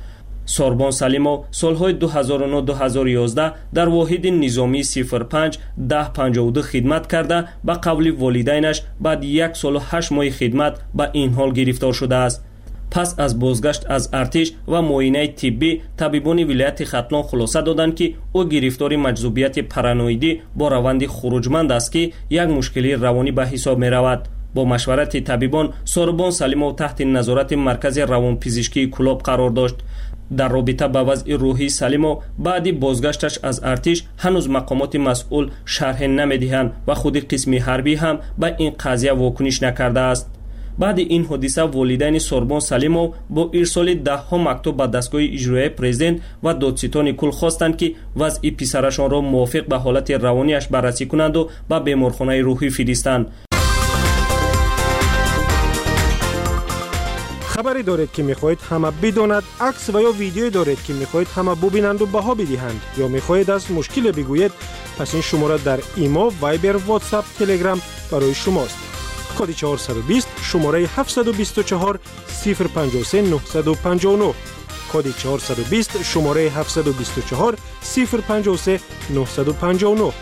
سوربون سلیمو سالهای 2009-2011 در واحد نظامی 05-1052 خدمت کرده به قول والدینش بعد 1 سال و 8 ماه خدمت به این حال گرفتار شده است. پس از بازگشت از ارتش و معاینه طبی، طبیبان ولایت ختلان خلاصه دادند که او گرفتار مجذوبیت پارانویدی با روند خروجمند است که یک مشکلی روانی به حساب می رود. با مشورت طبیبان سوربون سلیمو تحت نظارت مرکز روانپزشکی کلوب قرار داشت. در رابطه با وضع روحی سلیمو بعد بازگشتش از ارتش هنوز مقامات مسئول شرح نمیدهند و خود قسم حربی هم به این قضیه واکنش نکرده است. بعد این حادثه والدین سوربون سلیمو با ارسال 10 مکتوب به دستگاه اجرایی پرزیدنت و دادستان کل خواستند که وضع پسرشان را موافق به حالت روانیش بررسی کنند و به بیمارخانه روحی فرستند. خبری دارید که میخواهید همه بداند، عکس و یا ویدیویی دارید که میخواهید همه ببینند و بها بدهند یا میخواهید از مشکل بگویید، پس این شماره در ایما، وایبر، واتساپ، تلگرام برای شماست. کد 420 شماره 724 053 959 کد 420 شماره 724 053 959.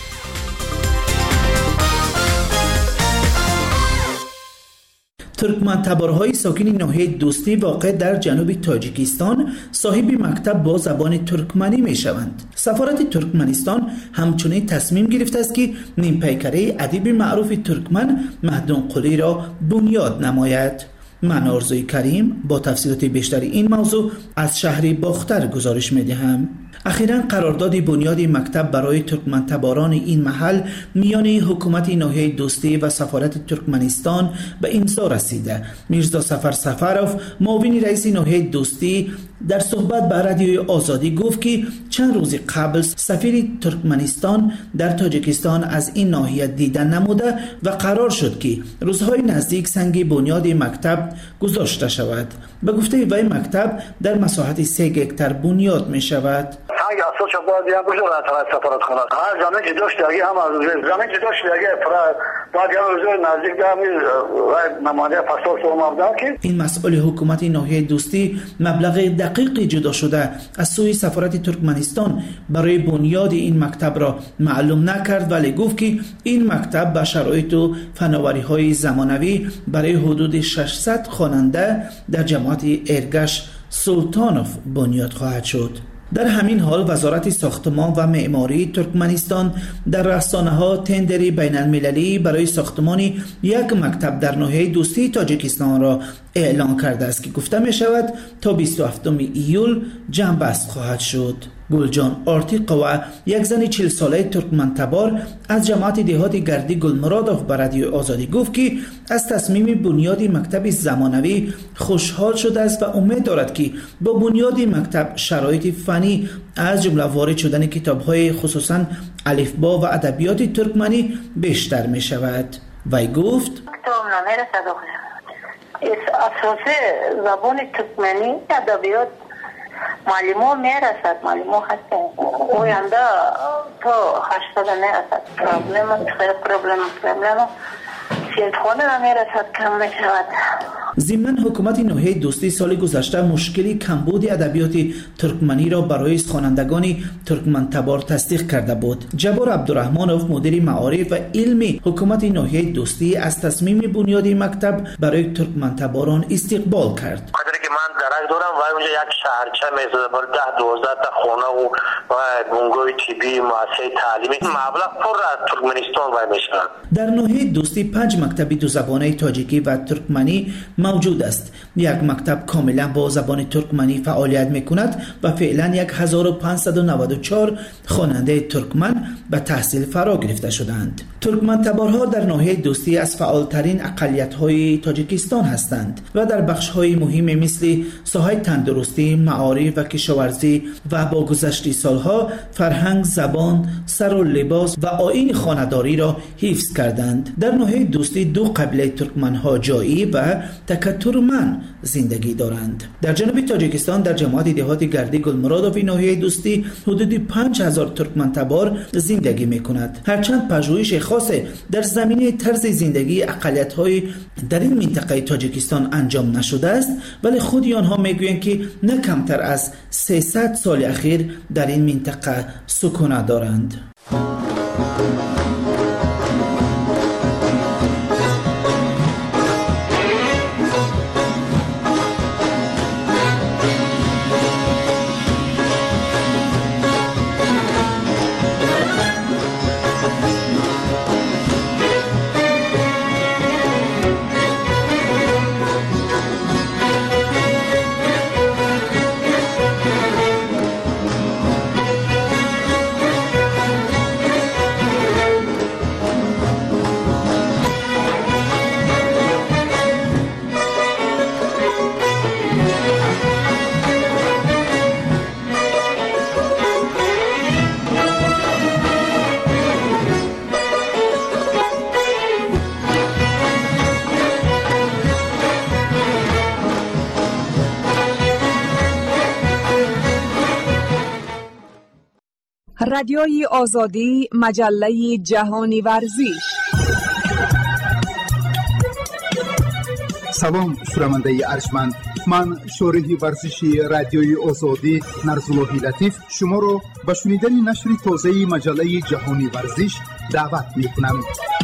ترکمن تبارهای ساکن ناحیه دوستی واقع در جنوب تاجیکستان صاحب مکتب با زبان ترکمنی می شوند. سفارت ترکمنستان همچنین تصمیم گرفته است که نیم پیکره ادیب معروف ترکمن مهدون قلی را بنیاد نماید. من آرزوی کریم با تفصیلات بیشتر این موضوع از شهر باختر گزارش می دهم. اخیراً قرارداد بنیاد مکتب برای ترکمن تباران این محل میان حکومت ناحیه دوستی و سفارت ترکمنستان به امضا رسیده. میرزا سفر سفروف معاون رئیس ناحیه دوستی در صحبت با رادیوی آزادی گفت که چند روز قبل سفیر ترکمنستان در تاجیکستان از این ناحیه دیدن نموده و قرار شد که روزهای نزدیک سنگ بنیاد مکتب گذاشته شود. به گفته وی مکتب در مساحت 3 هکتار بنیاد می شود. سنگ اساسش باید یک روز را طرف سفارت کنند. هر زمین که داشت دیگه هم از زمین که داشت دیگه باید یک روز نزدیک داریم و نماینده پاسپورت اومدن که این مسئول حکومت ناحیه دوستی مبلغ دقیقی جدا شده از سوی سفارت ترکمنستان برای بنیاد این مکتب را معلوم نکرد، ولی گفت که این مکتب با شرایط و فناوری‌های زمانوی برای حدود 600 خواننده در جماعت ارگش سلطانوف بنیاد خواهد شد. در همین حال وزارت ساختمان و معماری ترکمنستان در رسانه‌ها تندری بین المللی برای ساختمان یک مکتب در ناحیه دوستی تاجیکستان را اعلان کرده است که گفته می شود تا 27 ایول جنبست خواهد شد. گلجان آرتیقوا یک زن 40 ساله ترکمن تبار از جماعت دهات گردی گلمرادوف به رادیو آزادی گفت که از تصمیم بنیاد مکتب زمانوی خوشحال شده است و امید دارد که با بنیاد مکتب شرایط فنی از جمله وارد شدن کتاب‌های خصوصاً الفبا و ادبیات ترکمنی بیشتر می شود. وی گفت اساس زبان ترکمنی ادبیات معلومه میرسد، معلومه هستن اوینده تا 80 میرسد. پرابلم سیلخانه نمیرسد کم میشود. ضمن حکومت ناحیه دوستی سال گذشته مشکلی کمبود ادبیات ترکمنی را برای خوانندگان ترکمن تبار تصدیق کرده بود. جبار عبدالرحمانوف مدیر معارف و علمی حکومت ناحیه دوستی از تصمیم بنیاد مکتب برای ترکمن تباران استقبال کرد. قدری که من درک دارم و اونجا یک شهرچه میسازه بر 10-12 تا خانه و بنگاه طبی مؤسسه تعلیمی مبلغ پر از ترکمنستان وای میشن. در ناحیه دوستی 5 مکتب دو زبانه تاجیکی و ترکمنی موجود است. یک مکتب کاملا با زبان ترکمنی فعالیت میکند و فعلا 1594 خواننده ترکمن به تحصیل فرا گرفته شدند. ترکمن تبارها در ناحیه دوستی از فعالترین اقلیت‌های تاجیکستان هستند و در بخش‌های مهم مثل ساحه تندرستی، معارف و کشاورزی و با گذشت سالها فرهنگ، زبان، سر و لباس و آیین خانه‌داری را حفظ کردند. در ناحیه دوستی 2 قبیله ترکمن‌ها جایی و تکترمن زندگی دارند. در جنوب تاجیکستان در جماعت دهات گردی گلمرادوف ناحیه دوستی حدود 5000 ترکمن تبار زندگی می‌کند. هرچند پژوهش خاص در زمینه طرز زندگی اقلیت‌های در این منطقه تاجیکستان انجام نشده است، ولی خود آنها میگویند که نه کمتر از 300 سال اخیر در این منطقه سکونت دارند. رادیوی آزادی، مجله جهانی ورزش. سلام شنونده ارجمند، من شارح ورزشی رادیوی آزادی نرزاللهی لطیف شما را به شنیدن نشر تازه مجله جهانی ورزش دعوت می‌کنم.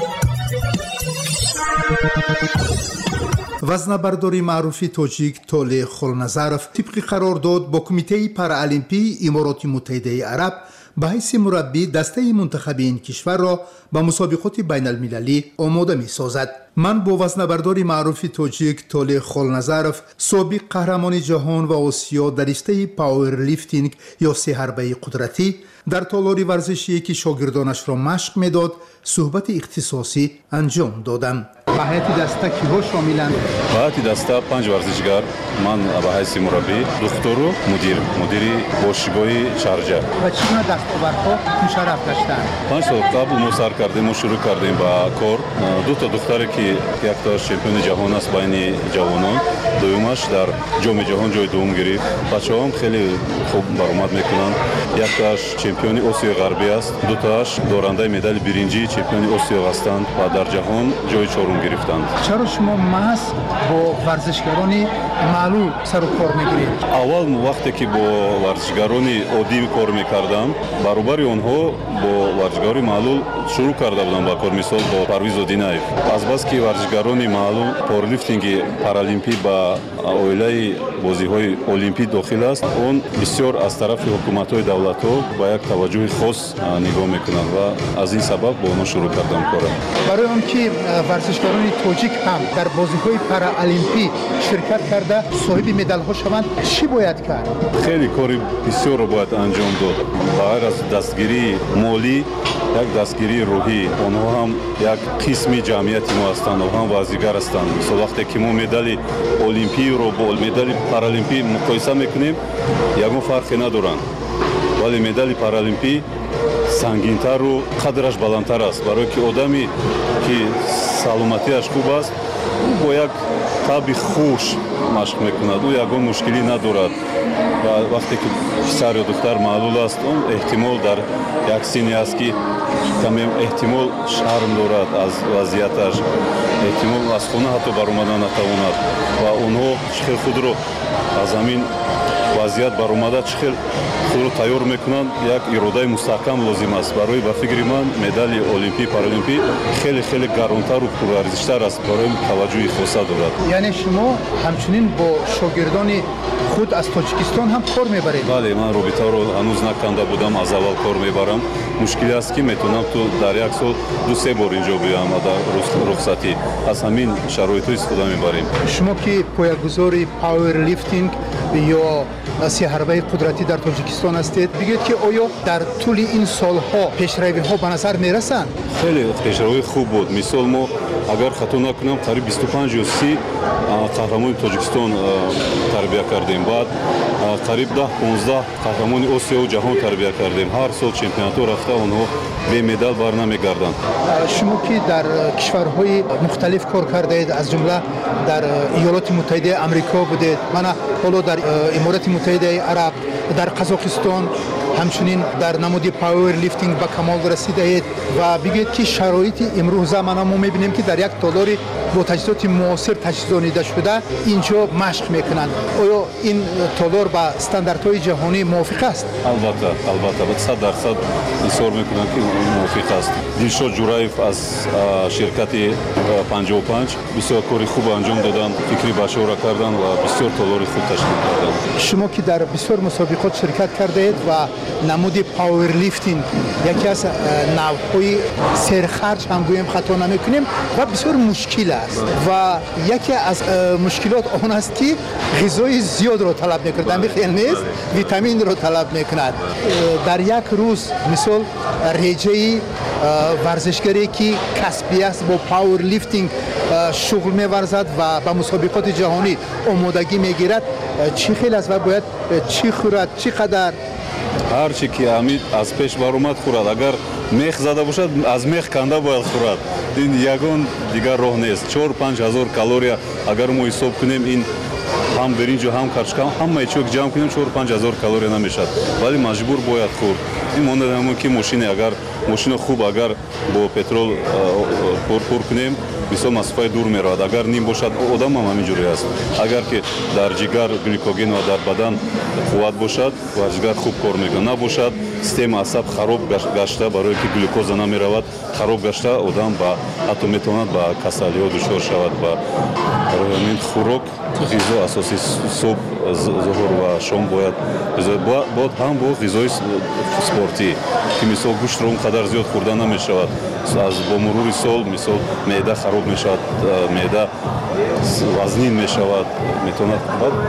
وزنه‌بردار معروف تاجیک توله خلنظرف طبق قرارداد با کمیته پارالمپی امارات متحده عرب به حیث مربی دسته منتخب این کشور را به مسابقات بین المللی آماده می سازد. من با وزنه‌بردار معروف تاجیک توله خلنظرف سابق قهرمان جهان و آسیا در رشته پاور لیفتینگ یا سه حربه قدرتی در تالار ورزشی که شاگردانش را مشق میداد صحبت اختصاصی انجام دادم. به هیئت دسته کیها شاملند؟ به هیئت دسته 5 ورزشگر، من به حیث مربی، دکتر و مدیر باشگاه شارجه. و چگونه دستاوردها مشرف داشتند؟ 5 سال قبل ما سر کردیم، ما شروع کردیم با کار. دو تا دختری که یک تا چمپیون جهان است بین جوانان، دومش در جام جهان جای دوم گرفت. بچه‌ها هم خیلی خوب برآمد میکنند. یک تاش چمپیون آسیا غربی است، دو تاش دارنده مدال برنجی چمپیون آسیا هستند و در جهان جای چهارم گرفتند. چرا شما محض با ورزشکاران معلول سر و کار میگیرید؟ اول وقتی که با ورزشکاران عادی کار میکردم، برابر آنها با ورزشکاران معلول شروع کرده بودم با کار. مثال با پرویز ودیناєв. از بس که ورزشکاران معلول پاورلیفتینگ پارالمپی با اویلای بازی‌های المپی داخل است، اون بسیار از طرف حکومت‌های دولت‌ها با یک توجه خاص نگاه میکنند و از این سبب با اونها شروع کردم کارم. برای اون که ورزشکاران تاجیک هم در بازی‌های پارالمپی شرکت کرده صاحب مدال‌ها شوند، چی باید کرد؟ خیلی کاری بسیار باید انجام داد. غیر از دستگیری مالی، یک دستگیری روحی، آنها هم یک قسمی جمعیت ما هستند و هم ورزشگر هستند. مثلا وقتی که ما مدال المپی رو با مدال پارالمپی مقایسه میکنیم، یگان فرقی ندارند. ولی مدال پارالمپی سنگین‌تر و قدرش بلندتر است، برای که آدمی که سلامتیش خوب است با یک طبع خوش مشق میکند، او یگان مشکلی ندارد. و وقتی که پسر یا دختر معلول است، اون احتمال در یک سنی است که کمی احتمال شرم دارد از وضعیتش، احتمال از خانه حتی برآمدن نتواند و اونها چخیل خود رو از همین وضعیت برآمده چخیل خود رو تیار میکنند. یک اراده مستحکم لازم است. برای به فکر من مدال المپی پارالمپی خیلی گرانتر و پرارزشتر است، برای توجه خاصه دارد. یعنی شما همچنین با شاگردان خود از تاجیکستان هم کار میبرید؟ بله، من رابطه رو هنوز نکنده بودم، از اول کار میبرم. مشکلی است که میتونم تو در یک سال 2-3 بار اینجا بیام و در رخصتی از همین شرایط استفاده میبریم. شما که پایه‌گذار پاور لیفتینگ یا سه حربه قدرتی در تاجیکستان هستید، بگید که آیا در طول این سالها پیشروی‌ها به نظر میرسند؟ خیلی پیشروی خوب بود. مثال ما اگر خطا نکنم قریب 25 یا 30 قهرمان تاجیکستان تربیت کردیم. بعد قریب 10-15 قهرمان آسیا و جهان تربیت کردیم. هر سال چمپیونات رفته اونها به مدال برنمیگردند. شما که در کشورهای مختلف کار کردید، از جمله در ایالات متحده آمریکا بودید، من حالا در امارات متحده عرب، در قزاقستان، همچنین در نمود پاور لیفتینگ به کمال رسیده اید و بگید که شرایط امروز زمان ما میبینیم که در یک تالاری با تجهیزات معاصر تجهیزانیده شده اینجا مشق میکنند. آیا این تالار با استانداردهای جهانی موافق است؟ البته 100% اصرار میکنم که موافق است. دلشاد جورایف از شرکت 55 بسیار کاری خوب انجام دادن، فکری بچه‌ها را کردن و بسیار تالاری خوب تشکیل کردن. شما که در بسیار مسابقات شرکت کرده اید و نمود پاور لیفتینگ یکی از نوع‌های سرخرج هم گویم خطا نمیکنیم و بسیار مشکل است و یکی از مشکلات آن است که غذای زیاد را طلب میکند، همین خیلی نیست، ویتامین را طلب میکند. در یک روز مثال رژه ورزشگری که کسبی است با پاور لیفتینگ شغل می‌ورزد و به مسابقات جهانی آمادگی میگیرد، چی خیلی است و باید چی خورد، چی قدر؟ هر چی که امید از پیش برآمد خورد. اگر میخ زده باشد از میخ کنده باید خورد. این یگان دیگر راه نیست. 4-5 هزار کالری اگر ما حساب کنیم این هم برنج و هم کارچکا همه چیز جمع کنیم 4-5 هزار کالری نمیشد، ولی مجبور باید خورد. این مانند همون که ماشین خوب اگر با پترول پر کنیم مثلا مسافت دور میرود، اگر نیم باشد آدم هم همینجوری است. اگر که در جگر گلیکوژن و در بدن قوت باشد و جگر خوب کار میکنه، نباشد سیستم عصب خراب گشته برای که گلوکوز نمیرود، خراب گشته آدم با حتی میتواند با کسلی ها دچار شود. و برای همین خوراک غذا اساسی صبح ظهر و شام باید هم با غذای سپورتی که مثلا گوشت رو اونقدر زیاد خوردن نمیشود. از با مرور سال مثلا معده خراب میشود، معده وزنین میشود، میتواند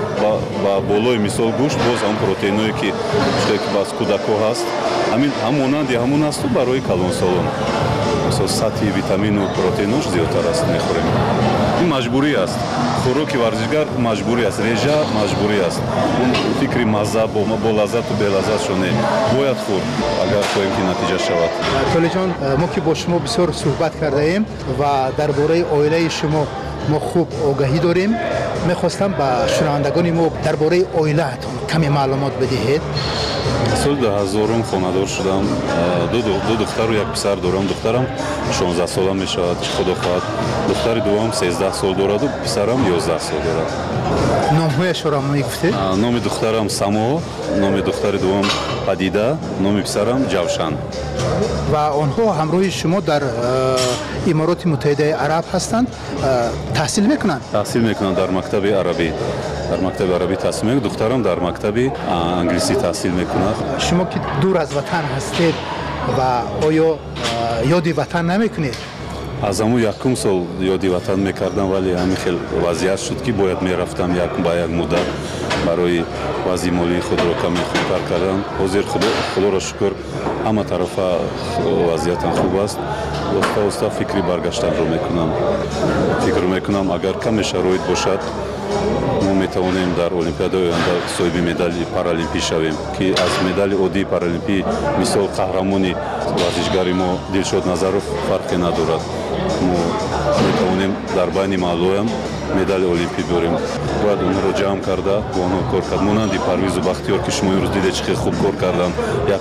با بالای مثال گوشت باز هم پروتئینایی که باز کودک‌ها هست همونند همون است برای کلان سالان مثلا سطح ویتامین و پروتئینش زیادتر است میخوریم. این مجبوری است. خوراک ورزشگر مجبوری است، رژه مجبوری است. اون فکری مزه با لذت و بی لذت شونه باید خورد اگر خواهیم که نتیجه شود. تولی جان، ما که با شما بسیار صحبت کرده ایم و درباره عائله شما ما خوب آگاهی داریم. میخواستم با شنوندگان ما درباره عائله‌تون کمی معلومات بدهید. سال 2000 خانه‌دار شدم. دو دختر و یک پسر دارم. دخترم 16 ساله می شود خدا خواهد. دختر دوم 13 سال دارد و پسرم 11 سال دارد. نام‌هایش را میگفتید؟ نام دخترم سما، نام دختر دوم پدیده، نام پسرم جوشن. و آنها همراه شما در امارات متحده عرب هستند، تحصیل میکنند؟ تحصیل میکنند در مکتب عربی. در مکتب عربی تحصیل میکنند. دخترم در مکتب انگلیسی تحصیل میکند. شما که دور از وطن هستید و آیا یادی وطن نمیکنید؟ از همون یکم سال یادی وطن میکردم، ولی همین خیلی وضعیت شد که باید میرفتم با یک مدت برای وضعی مالی خود را کمی خوبتر کردم. حاضر خدا را شکر همه طرف وضعیتم خوب است. استا فکری برگشتن رو میکنم. فکر میکنم اگر کمی شرایط باشد ما میتوانیم در المپیاد آینده صاحب مدال پارالیمپی شویم که از مدال عادی پارالیمپی مثال قهرمانی ورزشگری ما دلشاد نظرов فرقی ندارد. ما میتوانیم در بین معلوم مدال المپی بریم. باید اونها رو جمع کرده و اونها کار کرد. مانند پرویز و بختیار که شما امروز دیدید چه خوب کار کردن،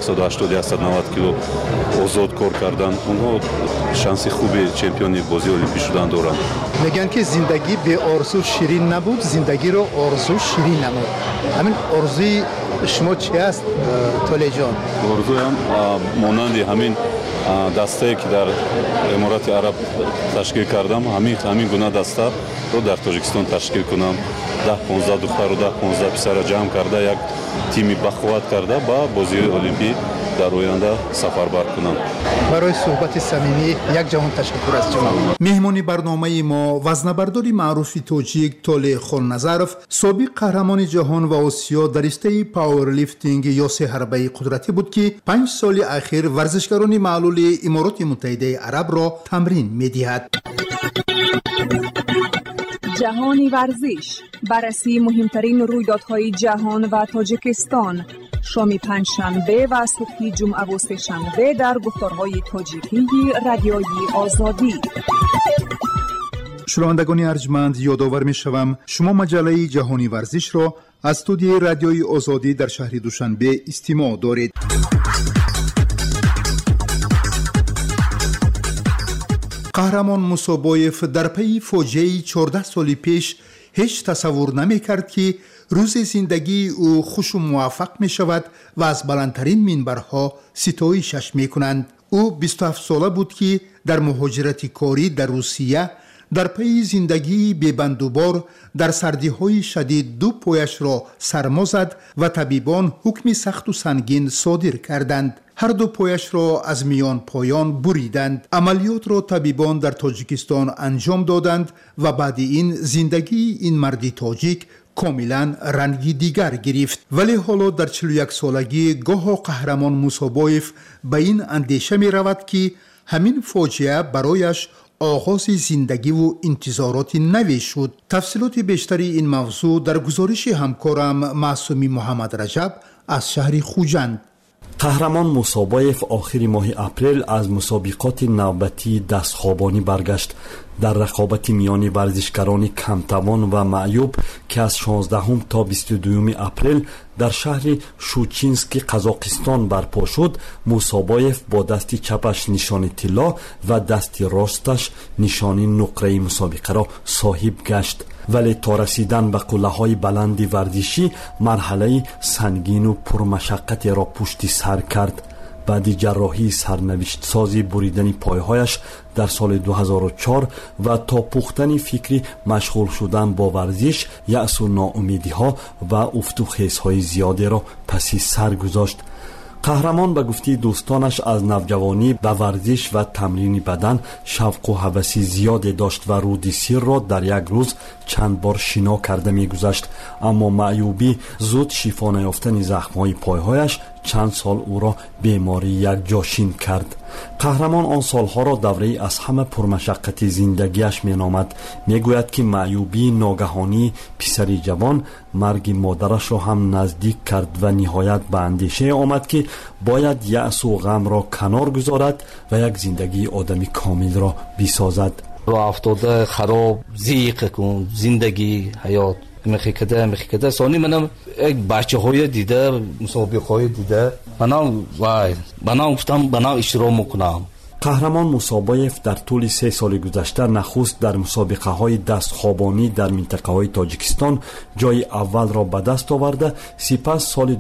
180-190 کیلو آزاد کار کردن. اونها شانس خوبی چمپیون بازی المپی شدن دارن. میگن که زندگی به آرزو شیرین نبود، زندگی رو آرزو شیرین نمود. همین آرزوی شما چی است تولی جان؟ آرزویم مانند همین دسته که در امارات عرب تشکیل کردم، همین گونه دسته رو در تاجیکستان تشکیل کنم. 10-15 دختر و 10-15 پسر جمع کرده یک تیمی بخواد کرده با بازی المپی در آینده سفربر کنم. برای صحبت صمیمی یک جهان تشکر از شما. مهمانی برنامه ما وزنه‌بردار معروف تاجیک تولی خلنظرov، سابق قهرمان جهان و آسیا در رشته پاور لیفتینگ یاس حربه قدرتی بود که 5 سال اخیر ورزشکاران معلول امارات متحده عرب را تمرین می‌دهد. جهانی ورزش، بررسی مهمترین رویدادهای جهان و تاجیکستان، شام پنجشنبه و صبح جمعه و سه‌شنبه در گفتارهای تاجیکی رادیویی آزادی. شنوندگان ارجمند، یادآور می‌شوم شما مجله جهانی ورزش را از استودیوی رادیویی آزادی در شهر دوشنبه استماع دارید. قهرمان موسابویف در پی فوجیه 14 سال پیش هیچ تصور نمی کرد که روز زندگی او خوش و موفق می شود و از بلندترین منبرها ستایشش می کنند. او 27 ساله بود که در مهاجرت کاری در روسیه در پی زندگی بی‌بندوبار در سردی‌های شدید دو پایش را سرما زد و طبیبان حکم سخت و سنگین صادر کردند. هر دو پایش را از میان پایان بریدند. عملیات را طبیبان در تاجیکستان انجام دادند و بعد این زندگی این مردی تاجیک کاملا رنگی دیگر گرفت. ولی حالا در 41 سالگی گاه قهرمان موسابویف به این اندیشه می رود که همین فاجعه برایش آغاز زندگی و انتظارات نوی شد. تفصیلات بیشتری این موضوع در گزارش همکارم معصومی محمد رجب از شهر خوجند. قهرمان موسابویف آخر ماه اپریل از مسابقات نوبتی دستخوابانی برگشت. در رقابت میان ورزشکاران کمتوان و معیوب که از 16 تا 22 اپریل در شهر شوچینسک قزاقستان برپا شد، موسابویف با دست چپش نشان طلا و دست راستش نشان نقره مسابقه را صاحب گشت. ولی تا رسیدن به قله‌های بلند ورزشی مرحله سنگین و پرمشقت را پشت سر کرد. بعد جراحی سرنوشت سازی بریدن پایهایش در سال 2004 و تا پختن فکری مشغول شدن با ورزش، یأس و ناامیدی ها و افت و خیز های زیادی را پسی سر گذاشت. قهرمان به گفته دوستانش از نوجوانی به ورزش و تمرین بدن شوق و هوس زیادی داشت و رود سیر را در یک روز چند بار شنا کرده می گذشت، اما معیوبی زود شفا نیافتن زخم‌های پایهایش چند سال او را بیماری یک جاشین کرد. قهرمان آن سالها را دوره از همه پرمشقت زندگیش می نامد. می گوید که معیوبی ناگهانی پسری جوان مرگ مادرش را هم نزدیک کرد و نهایت به اندیشه آمد که باید یأس و غم را کنار گذارد و یک زندگی آدمی کامل را بسازد. و افتاده خراب زیق کن زندگی حیات میخیکده سانی منم یک بچه های دیده مسابقه های دیده منم گفتم اشتراک میکنم. قهرمان موسابویف در طول 3 سال گذشته نخست در مسابقه های دستخوابانی در منطقه های تاجیکستان جای اول را به دست آورده، سپس سال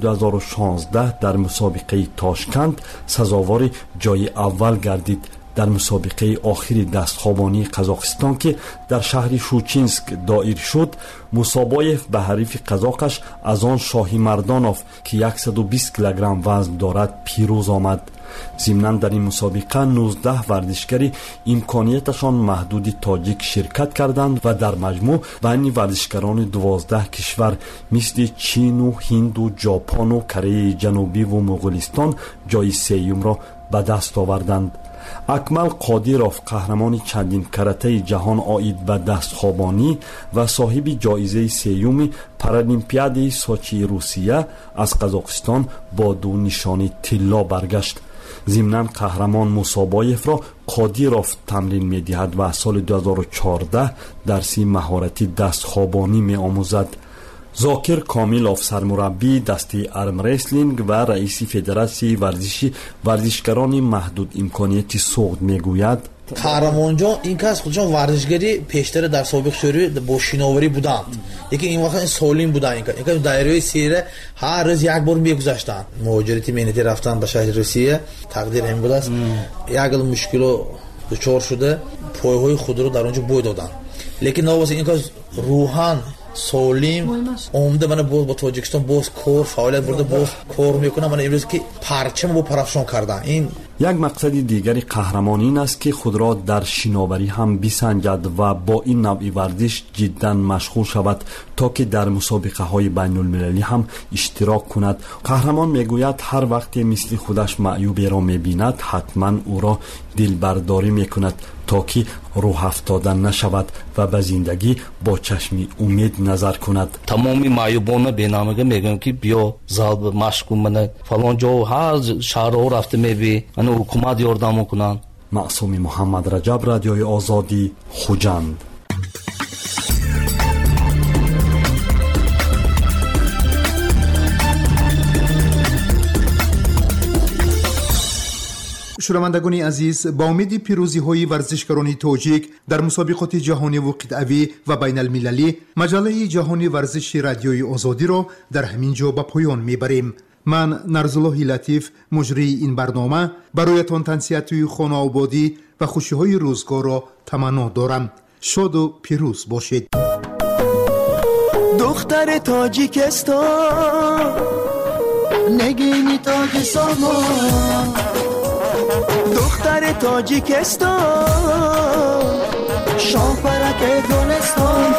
2016 در مسابقه تاشکند سزاوار جای اول گردید. در مسابقه آخری دستخوابانی قزاقستان که در شهر شوچینسک دایر شد، موسابویف به حریف قزاقش از آن شاهی مردانوف که 120 کیلوگرم وزن دارد پیروز آمد. ضمناً در این مسابقه 19 ورزشکاری امکانیتشان محدود تاجیک شرکت کردند و در مجموع بین ورزشکاران 12 کشور مثل چین و هند و ژاپن و کره جنوبی و مغولستان جای سوم را به دست آوردند. اکمل قادیروف قهرمان چندین کرته جهان آید به دستخوابانی و صاحب جایزه سوم پارالیمپیاد سوچی روسیه از قزاقستان با 2 نشان طلا برگشت. ضمناً قهرمان موسابویف را قادیروف تمرین می دهد و سال 2014 درس مهارت دستخوابانی می آموزد. زاکر کامیلوف سرمربی دسته ارم ریسلینگ و رئیس فدراسیون ورزشکاران محدود امکانیتی سوخت میگوید قهرمان جان این کس خودشان ورزشگری پیشتر در سابق شوری با شناوری بودند. یکی این وقت سالم بودند. این دایره سیره هر روز یک بار میگذاشتند. مهاجرتی مهنتی رفتن به شهر روسیه تقدیر هم بود است. یک مشکل دچار شده پایه‌های خود رو در اونجا بو دادن. لیکن نواسه این کس روحان سالم اومده من با تاجیکستان باز کار فعالیت برده باز کار میکنه. من امروز که پرچم با پرافشان کردن. این یک مقصد دیگری قهرمان این است که خود را در شناوری هم بسنجد و با این نوع ورزش جدا مشغول شود تا که در مسابقه های بین المللی هم اشتراک کند. قهرمان میگوید هر وقت مثل خودش معیوبی را میبیند حتما او را دلبرداری میکند تا که روح افتادن نشود و به زندگی با چشم امید نظر کند. تمامی معیوبان بینامه میگم که بیا زال مشق من فلان جا هر شهرها رفته میبی من حکومت یاردم کنن. معصومی محمد رجب، رادیوی آزادی، خوجند. شنوندگان عزیز، با امید پیروزی های ورزشکاران تاجیک در مسابقات جهانی و قطعی و بین المللی، مجله جهانی ورزش رادیوی آزادی را در همین جا به پایان میبریم. من نرزالله لطیف مجری این برنامه برایتان تنصیحات خانه آبادی و خوشی های روزگار را تمنا دارم. شاد و پیروز باشید. دختر تاجیکستان نگینی تاج سامان، دختر تاجیکستان شاپرک گلستان،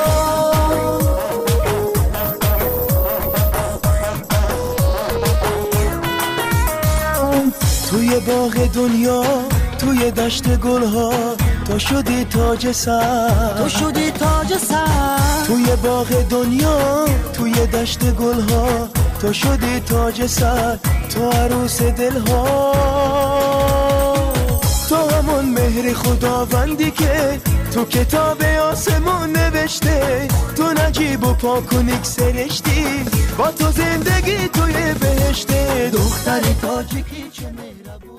توی باغ دنیا توی دشت گلها تو شدی تاج سر، تو شدی تاج سر، توی باغ دنیا توی دشت گلها تو شدی تاج سر، تو عروس دلها، تو همون مهر خداوندی که تو کتاب آسمون نوشته، تو نجیب و پاکونیک سرشتی با تو زندگی توی بهشته، دختر تاجیکی چه مهربون.